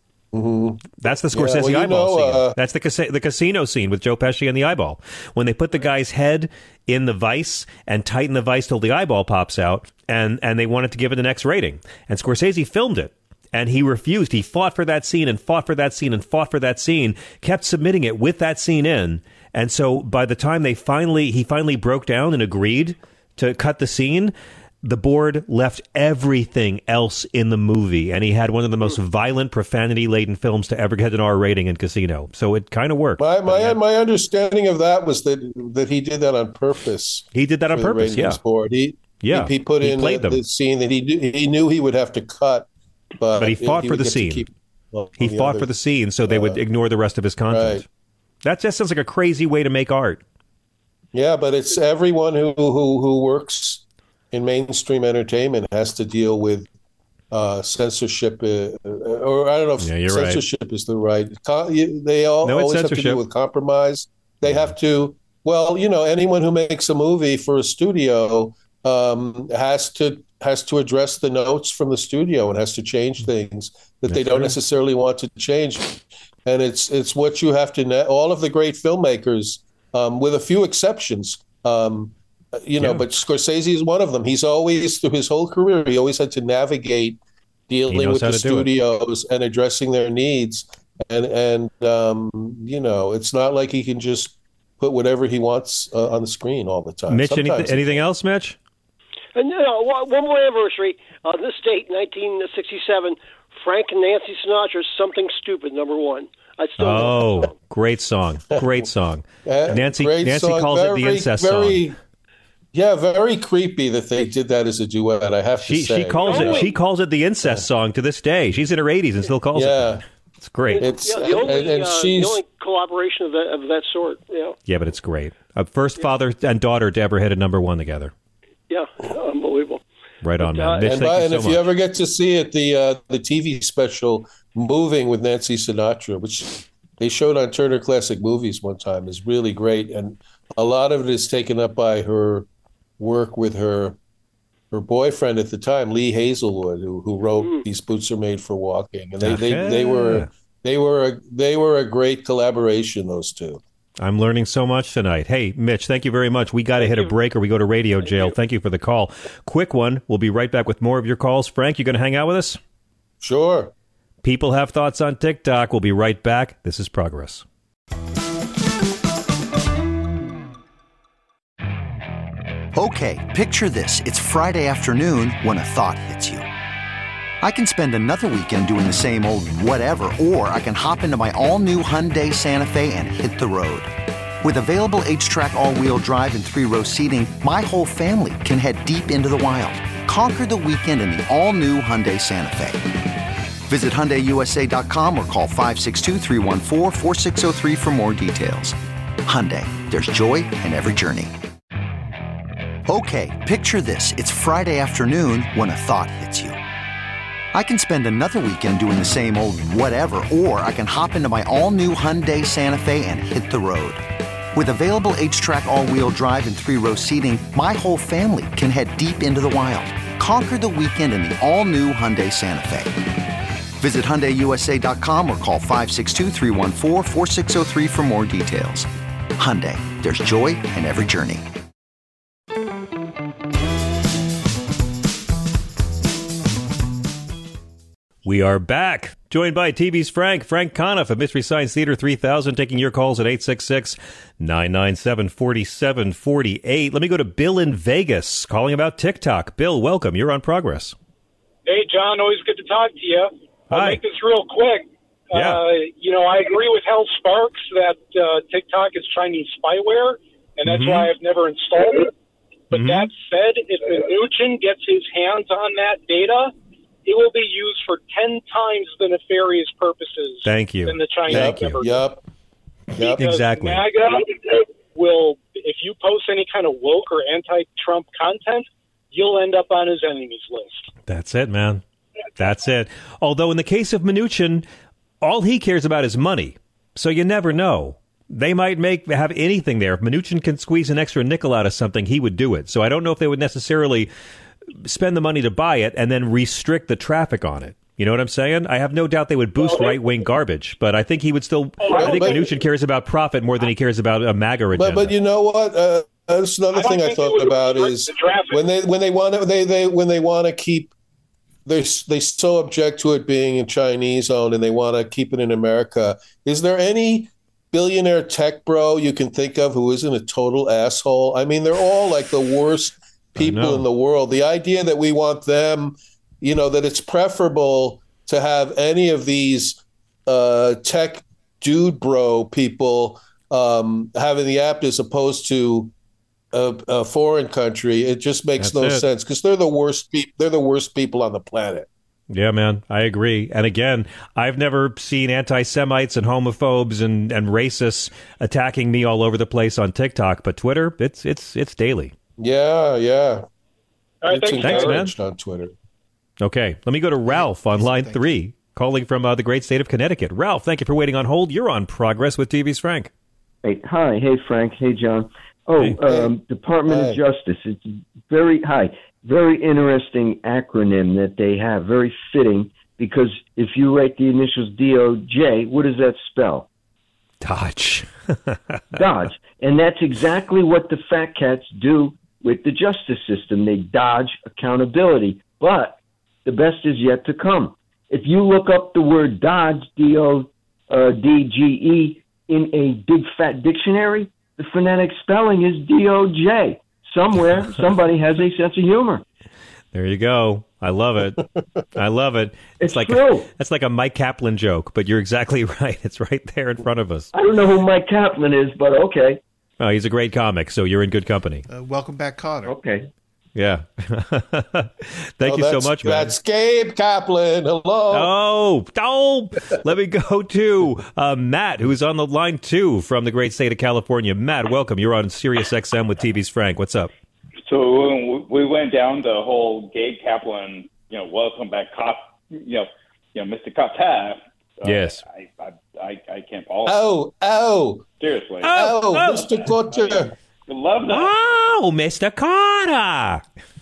That's the Scorsese Yeah, well, you eyeball know, scene. uh, That's the casi- the casino scene with Joe Pesci and the eyeball. When they put the guy's head in the vice and tighten the vice till the eyeball pops out, and and they wanted to give it an X rating, and Scorsese filmed it. And he refused. He fought for that scene and fought for that scene and fought for that scene, kept submitting it with that scene in. And so by the time they finally, he finally broke down and agreed to cut the scene, the board left everything else in the movie. And he had one of the most violent, profanity-laden films to ever get an R rating in Casino. So it kind of worked. My my my understanding of that was that that he did that on purpose. He did that on for the purpose, ratings yeah. Board. He Yeah, he, he put he in played the, them. the scene that he knew, he knew he would have to cut, but, But he fought for would the get to scene. keep, well, He the fought other- for the scene, so they would uh, ignore the rest of his content. right. That just sounds like a crazy way to make art. Yeah, but it's everyone who who who works in mainstream entertainment has to deal with uh, censorship, uh, or I don't know if Yeah, you're right. censorship is the right. Co- you- They all No, it's always have to censorship. deal with compromise. They have to. Well, you know, anyone who makes a movie for a studio um, has to has to address the notes from the studio and has to change things that they That's don't right. necessarily want to change. And it's it's what you have to. Na- all of the great filmmakers, um, with a few exceptions. Um, You know, Yeah. but Scorsese is one of them. He's always, through his whole career, he always had to navigate dealing knows with how the to do it. studios and addressing their needs. And, and um, you know, it's not like he can just put whatever he wants uh, on the screen all the time. Mitch, anything, Sometimes he anything else, Mitch? And you know, one one more anniversary. Uh, this date, nineteen sixty-seven. Frank and Nancy Sinatra's "Something Stupid," number one. I still. Oh, great song. Great song. Uh, Nancy great Nancy song. calls it the Very- incest very, song. Yeah, very creepy that they did that as a duet. I have to She say. she calls it she calls it the incest song to this day. She's in her eighties and still calls it. Yeah. that. It's great. It's Yeah, the only, and, and uh, the she's only collaboration of that of that sort. Yeah, Yeah, but it's great. A first father and daughter to ever hit a number one together. yeah, unbelievable. Right on, man. uh, Mitch, and, thank by, you and so if much. you ever get to see it, the uh, the T V special "Moving" with Nancy Sinatra, which they showed on Turner Classic Movies one time, is really great, and a lot of it is taken up by her work with her her boyfriend at the time, Lee Hazelwood, who who wrote mm. These Boots Are Made for Walking, and they okay. they they were they were a, they were a great collaboration. Those two. I'm learning so much tonight. Hey, Mitch, thank you very much. We got to hit a break or we go to radio thank jail. You. Thank you for the call. Quick one. We'll be right back with more of your calls. Frank, you going to hang out with us? Sure. People have thoughts on TikTok. We'll be right back. This is Progress. Okay, picture this. It's Friday afternoon when a thought hits you. I can spend another weekend doing the same old whatever, or I can hop into my all-new Hyundai Santa Fe and hit the road. With available H-Track all-wheel drive and three-row seating, my whole family can head deep into the wild. Conquer the weekend in the all-new Hyundai Santa Fe. Visit Hyundai U S A dot com or call five six two, three one four, four six zero three for more details. Hyundai, there's joy in every journey. Okay, picture this. It's Friday afternoon when a thought hits you. I can spend another weekend doing the same old whatever, or I can hop into my all-new Hyundai Santa Fe and hit the road. With available H-Track all-wheel drive and three-row seating, my whole family can head deep into the wild. Conquer the weekend in the all-new Hyundai Santa Fe. Visit Hyundai U S A dot com or call five six two, three one four, four six zero three for more details. Hyundai, there's joy in every journey. We are back, joined by T V's Frank, Frank Conniff of Mystery Science Theater three thousand, taking your calls at eight six six, nine nine seven, four seven four eight. Let me go to Bill in Vegas, calling about TikTok. Bill, welcome. You're on Progress. Hey, John. Always good to talk to you. I'll Hi. make this real quick. Yeah. Uh, you know, I agree with Hal Sparks that uh, TikTok is Chinese spyware, and that's Mm-hmm. why I've never installed it. But Mhm. that said, if Mnuchin gets his hands on that data, it will be used for ten times the nefarious purposes Thank you. than the Chinese Thank you. ever did. Yep. Yep. Because Exactly. MAGA will, if you post any kind of woke or anti-Trump content, you'll end up on his enemies list. That's it, man. That's it. Although in the case of Mnuchin, all he cares about is money. So you never know. They might make have anything there. If Mnuchin can squeeze an extra nickel out of something, he would do it. So I don't know if they would necessarily spend the money to buy it and then restrict the traffic on it. You know what I'm saying? I have no doubt they would boost Well, right-wing garbage, but I think he would still. Oh, I think but- Mnuchin cares about profit more than he cares about a MAGA agenda. But but you know what? Uh, that's another I don't thing I think thought it would about restrict is the traffic. when they when they want to they they when they want to keep they they so object to it being a Chinese owned and they want to keep it in America. Is there any billionaire tech bro you can think of who isn't a total asshole? I mean, they're all like the worst people in the world. The idea that we want them, you know, that it's preferable to have any of these uh, tech dude bro people um, having the app as opposed to a, a foreign country, it just makes That's no it. sense because they're the worst people. They're the worst people on the planet. Yeah, man, I agree. And again, I've never seen anti-Semites and homophobes and, and racists attacking me all over the place on TikTok, but Twitter, it's it's it's daily. Yeah, yeah. All right, It's thanks, Thanks, man. encouraged on Twitter. Okay, let me go to Ralph on line three, calling from uh, the great state of Connecticut. Ralph, thank you for waiting on hold. You're on Progress with T V's Frank. Hey, hi, hey Frank, hey John. Oh, Hey. um, Department Hey. of Justice. It's very hi, very interesting acronym that they have. Very fitting because if you write the initials D O J, what does that spell? Dodge. Dodge, and that's exactly what the fat cats do with the justice system. They dodge accountability, but the best is yet to come. If you look up the word Dodge, D O D G E, in a big fat dictionary, the phonetic spelling is D O J. Somewhere, somebody has a sense of humor. There you go. I love it. I love it. It's, It's like true. A, that's like a Mike Kaplan joke, but you're exactly right. It's right there in front of us. I don't know who Mike Kaplan is, but okay. Oh, he's a great comic, so you're in good company. Uh, welcome back, Cotter. Okay. Yeah. Thank Oh, you so that's- much, man. That's Gabe Kaplan. Hello. Oh, oh, let me go to uh, Matt, who's on the line too from the great state of California. Matt, welcome. You're on Sirius X M with T V's Frank. What's up? So um, we went down the whole Gabe Kaplan, you know, welcome back, cop, you know, you know, Mister Kaplan. Uh, Yes. I, I, I, I can't follow. Oh, oh, Seriously. oh, oh. Mister Cotter. I love that. Oh, Mister Carter.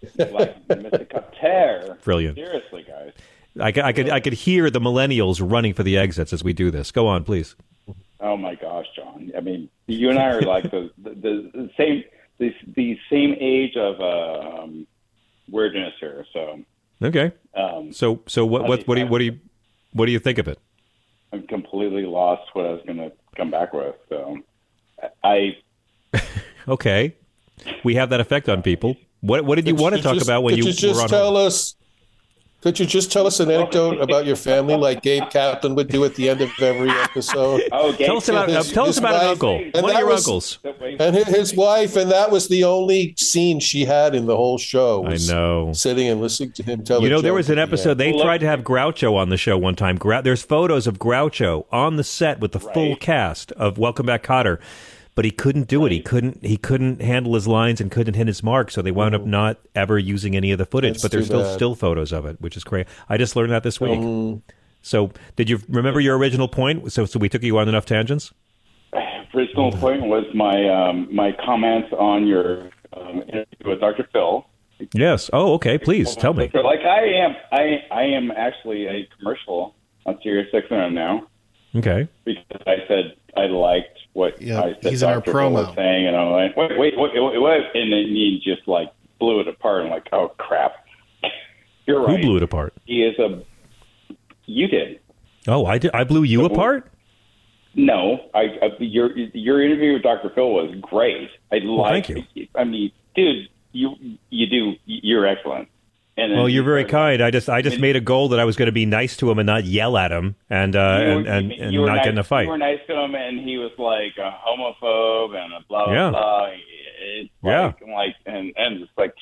like Mister Qatar. Brilliant. Seriously, guys. I, could- I could I could hear the millennials running for the exits as we do this. Go on, please. Oh my gosh, John. I mean, you and I are like the the, the, the same the, the same age of uh, um, weirdness here. So Okay. Um, so so what what what do you what do you what do you think of it? I'm completely lost what I was going to come back with. So I Okay. We have that effect on people. What what did you Could want to you talk just- about when could you, you just were on tell hold? us? Could you just tell us an anecdote about your family, like Gabe Kaplan would do at the end of every episode? Oh, Gabe Tell us about- His- tell us his about an wife- uncle. and One of that your was- uncles. and his- his wife, and that was the only scene she had in the whole show. I was know. sitting and listening to him tell. You a know, there joke was an at the episode, end. they tried to have Groucho on the show one time. Grou- There's photos of Groucho on the set with the full cast of Welcome Back, Kotter, but he couldn't do it. He couldn't He couldn't handle his lines and couldn't hit his mark, so they wound up not ever using any of the footage, That's but there's too still bad. still photos of it, which is crazy. I just learned that this week. Um, So did you remember your original point? So, so we took you on enough tangents? original point was my um, my comments on your um, interview with Doctor Phil. Yes. Oh, okay. Please tell me. Like I am, I I am actually a commercial on Sirius X M now Okay. because I said I liked what Yeah, I said he's in our Doctor Phil was promo. saying, and I'm like, wait, wait, wait, wait, wait, and then he just like blew it apart. I'm like, oh crap, you're right. Who blew it apart? He is a. You did. Oh, I did. I blew you apart? No, I, I your your interview with Doctor Phil was great. I Well, like. thank you. I mean, dude, you you do you're excellent. And then Well, you're very you- kind. I just I just and- made a goal that I was going to be nice to him and not yell at him and uh, you were- and and, you and were not nice, get in a fight. You were nice to him, and he was like a homophobe and a blah blah Yeah. blah. It's Yeah. like, like and and just like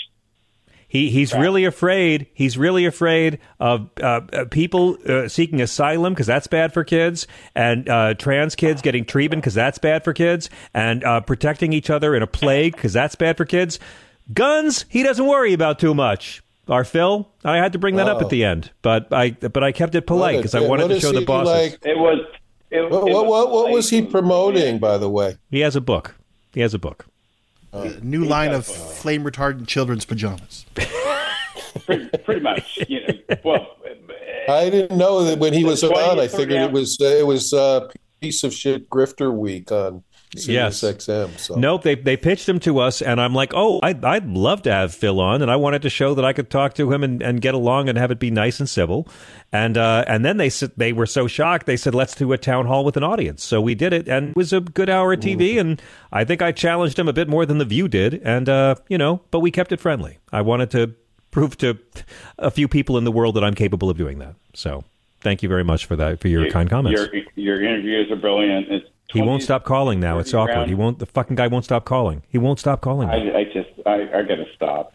He he's really afraid. He's really afraid of uh, uh, people uh, seeking asylum because that's bad for kids, and uh, trans kids getting treatment because that's bad for kids, and uh, protecting each other in a plague because that's bad for kids. Guns, he doesn't worry about too much. Our Phil, I had to bring that up Wow. at the end, but I but I kept it polite What because I is- wanted what to is show the he bosses. like? it was. It, What, it what, what, what like- was he promoting, by the way? He has a book. He has a book. A new line of flame retardant children's pajamas. pretty, pretty much. You know, well, I didn't know that when he was twenty, on. I thirty figured it was uh, it was uh, piece of shit grifter week on Sirius Yes. X M. So. Nope, they they pitched him to us, and I'm like, oh, I'd, I'd love to have Phil on, and I wanted to show that I could talk to him and, and get along and have it be nice and civil, and uh, and then they said they were so shocked, they said let's do a town hall with an audience, so we did it, and it was a good hour of T V, and I think I challenged him a bit more than The View did, and uh, you know, but we kept it friendly. I wanted to prove to a few people in the world that I'm capable of doing that. So thank you very much for that, for your your, kind comments. Your your interviews are brilliant. It's He won't stop calling now. It's awkward. He won't. The fucking guy won't stop calling. He won't stop calling. Now. I, I just, I, I gotta stop.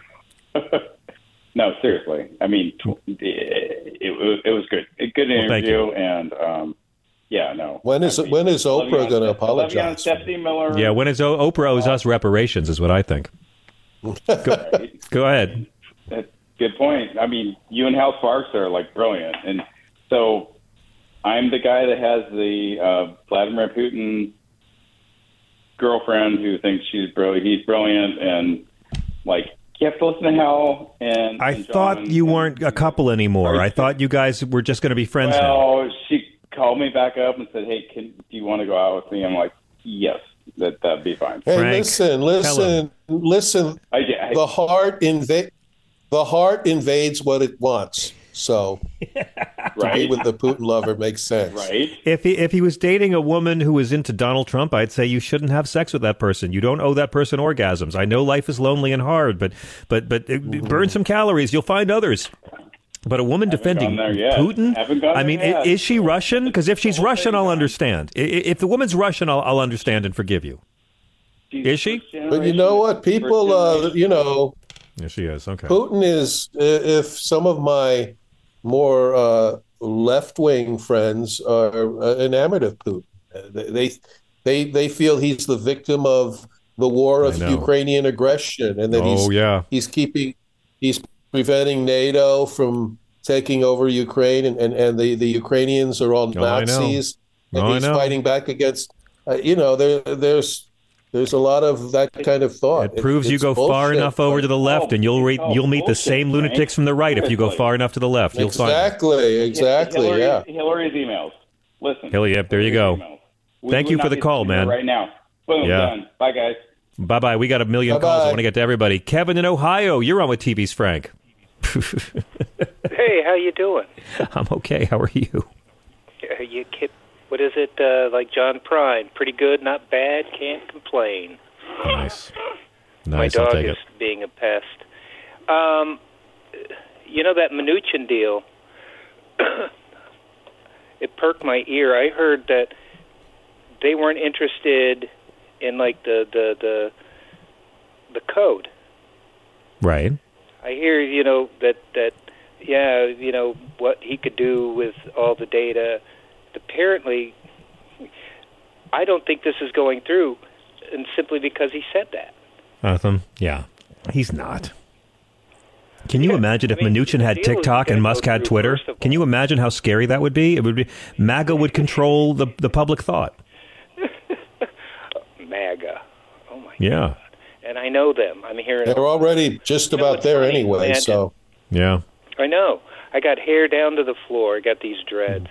No, seriously. I mean, tw- it, it, was- it was good. A good Well, thank interview, and um, yeah, no. When is I mean, when is love you Oprah on going to Steph- love you on apologize? Stephanie Miller. Yeah, when is o- Oprah owes us reparations, is what I think. Go, go ahead. That's a good point. I mean, you and Hal Sparks are like brilliant, and so I'm the guy that has the uh, Vladimir Putin girlfriend who thinks she's brilliant. He's brilliant, and like you have to listen to Hal. And I and thought John, you weren't a couple anymore. I thought you guys were just going to be friends now. Well, she called me back up and said, "Hey, can, do you want to go out with me?" I'm like, "Yes, that that'd be fine." Hey, Frank, listen, tell listen, listen. I, I, The heart inva- the heart invades what it wants. So to be right, with the Putin lover makes sense. right. If he if he was dating a woman who was into Donald Trump, I'd say you shouldn't have sex with that person. You don't owe that person orgasms. I know life is lonely and hard, but but but uh, burn some calories. You'll find others. But a woman defending gone there yet. Putin? Haven't gone I there mean, i- yet. is she Russian? Because if she's Russian, I'll understand. I- i- If the woman's Russian, I'll, I'll understand and forgive you. She's Is she? first But you know what? generation- People, first uh, generation. you know, Yes, she is. Okay. Putin is. If some of my more uh, left-wing friends are uh, enamored of Putin, Uh, they they they feel he's the victim of the war I of know. Ukrainian aggression, and that Oh, he's yeah. he's keeping he's preventing NATO from taking over Ukraine, and, and, and the, the Ukrainians are all Oh, I know. Nazis, and Oh, I he's know. fighting back against. Uh, you know, there there's There's a lot of that kind of thought. It proves you it's go far bullshit, enough over to the left, and you'll re- you'll meet the same lunatics from the right if you go far enough to the left. You'll exactly, find exactly, Hillary, yeah. Hillary's emails. Listen. Hillary, yep, there you go. We Thank would you not for the be call, sitting here man. Right now. Boom, Yeah. done. Bye, guys. Bye bye. We got a million Bye-bye. calls. I want to get to everybody. Kevin in Ohio, you're on with T V's Frank. Hey, how you doing? I'm okay. How are you? Uh, you kid, what is it? Uh, like John Prine, pretty good, not bad, can't complain. Nice. My Nice. I'll dog take is it. being a pest. Um, you know that Mnuchin deal? It perked my ear. I heard that they weren't interested in like the the the, the code. Right. I hear, you know, that, that, yeah, you know, what he could do with all the data. Apparently, I don't think this is going through, and simply because he said that. Awesome. Yeah. He's not. Can you imagine if I mean, Mnuchin had the deal is TikTok and gonna Musk go had through Twitter? first of Can you imagine how scary that would be? It would be MAGA would control the, the public thought. MAGA. Oh, my Yeah. God. And I know them. I'm hearing They're already just about there anyway, Imagine. so. Yeah. I know. I got hair down to the floor. I got these dreads.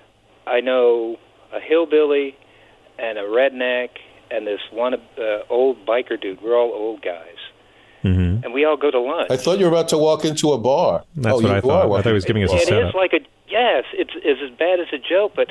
I know a hillbilly and a redneck and this one uh, old biker dude. We're all old guys. Mm-hmm. And we all go to lunch. I thought you were about to walk into a bar. That's oh, what you I are thought. I walking- thought he was giving us a It setup. is like a, yes, it's, it's as bad as a joke, but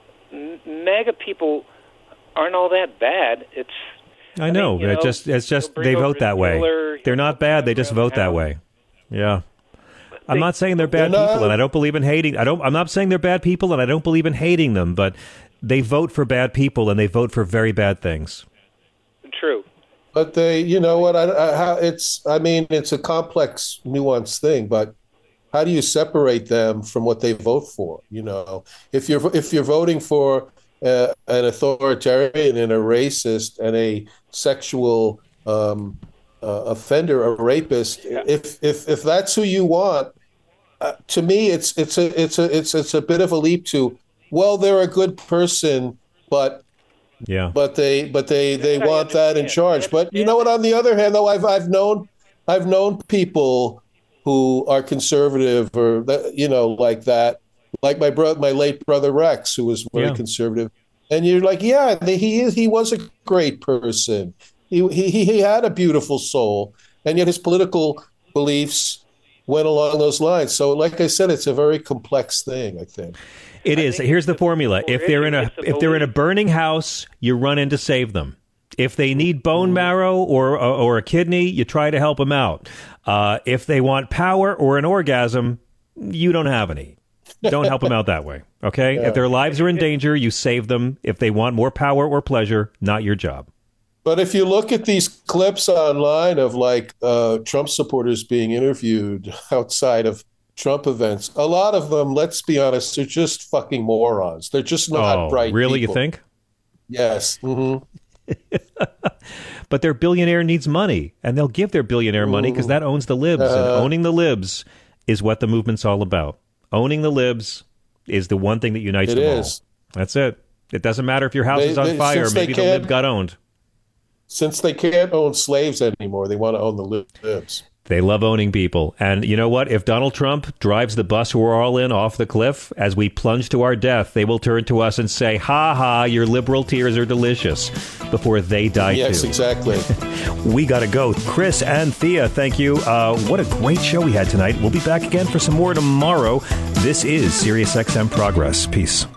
M- MAGA people aren't all that bad. It's I know. mean, you It know, just it's just he'll they bring vote over that way. Miller, They're not bad. They just vote that way. Yeah. I'm not saying they're bad They're not- people, and I don't believe in hating. I don't. I'm not saying they're bad people, and I don't believe in hating them. But they vote for bad people, and they vote for very bad things. True. But they, you know what? I, I, how it's. I mean, it's a complex, nuanced thing. But how do you separate them from what they vote for? You know, if you're if you're voting for uh, an authoritarian and a racist and a sexual um, uh, offender, a rapist, if if if that's who you want, uh, to me, it's it's a it's a it's it's a bit of a leap to. Well, they're a good person, but. Yeah. But they, but they, they want that in charge. But you know what? On the other hand, though, I've I've known, I've known people who are conservative, or that, you know, like that, like my brother, my late brother Rex, who was very Yeah. conservative. And you're like, yeah, he is. He was a great person. He he he had a beautiful soul, and yet his political beliefs went along those lines. So, like I said, it's a very complex thing, I think. It is. Here's the formula. If they're in a if they're in a burning house, you run in to save them. If they need bone marrow or or a kidney, you try to help them out. Uh, if they want power or an orgasm, you don't have any. Don't help them out that way. Okay. Yeah. If their lives are in danger, you save them. If they want more power or pleasure, not your job. But if you look at these clips online of like uh, Trump supporters being interviewed outside of Trump events, a lot of them, let's be honest, they're just fucking morons. They're just not Oh, bright really? people. You think? Yes. Mm-hmm. But their billionaire needs money, and they'll give their billionaire money because that owns the libs. and Uh-huh. owning the libs is what the movement's all about. Owning the libs is the one thing that unites It them is. all. That's it. It doesn't matter if your house They- is on they- fire. since they Maybe the can't- lib got owned. Since they can't own slaves anymore, they want to own the libs. They love owning people. And you know what? If Donald Trump drives the bus we're all in off the cliff as we plunge to our death, they will turn to us and say, ha ha, your liberal tears are delicious, before they die Yes, too. exactly. We got to go. Chris and Thea, thank you. Uh, what a great show we had tonight. We'll be back again for some more tomorrow. This is SiriusXM Progress. Peace.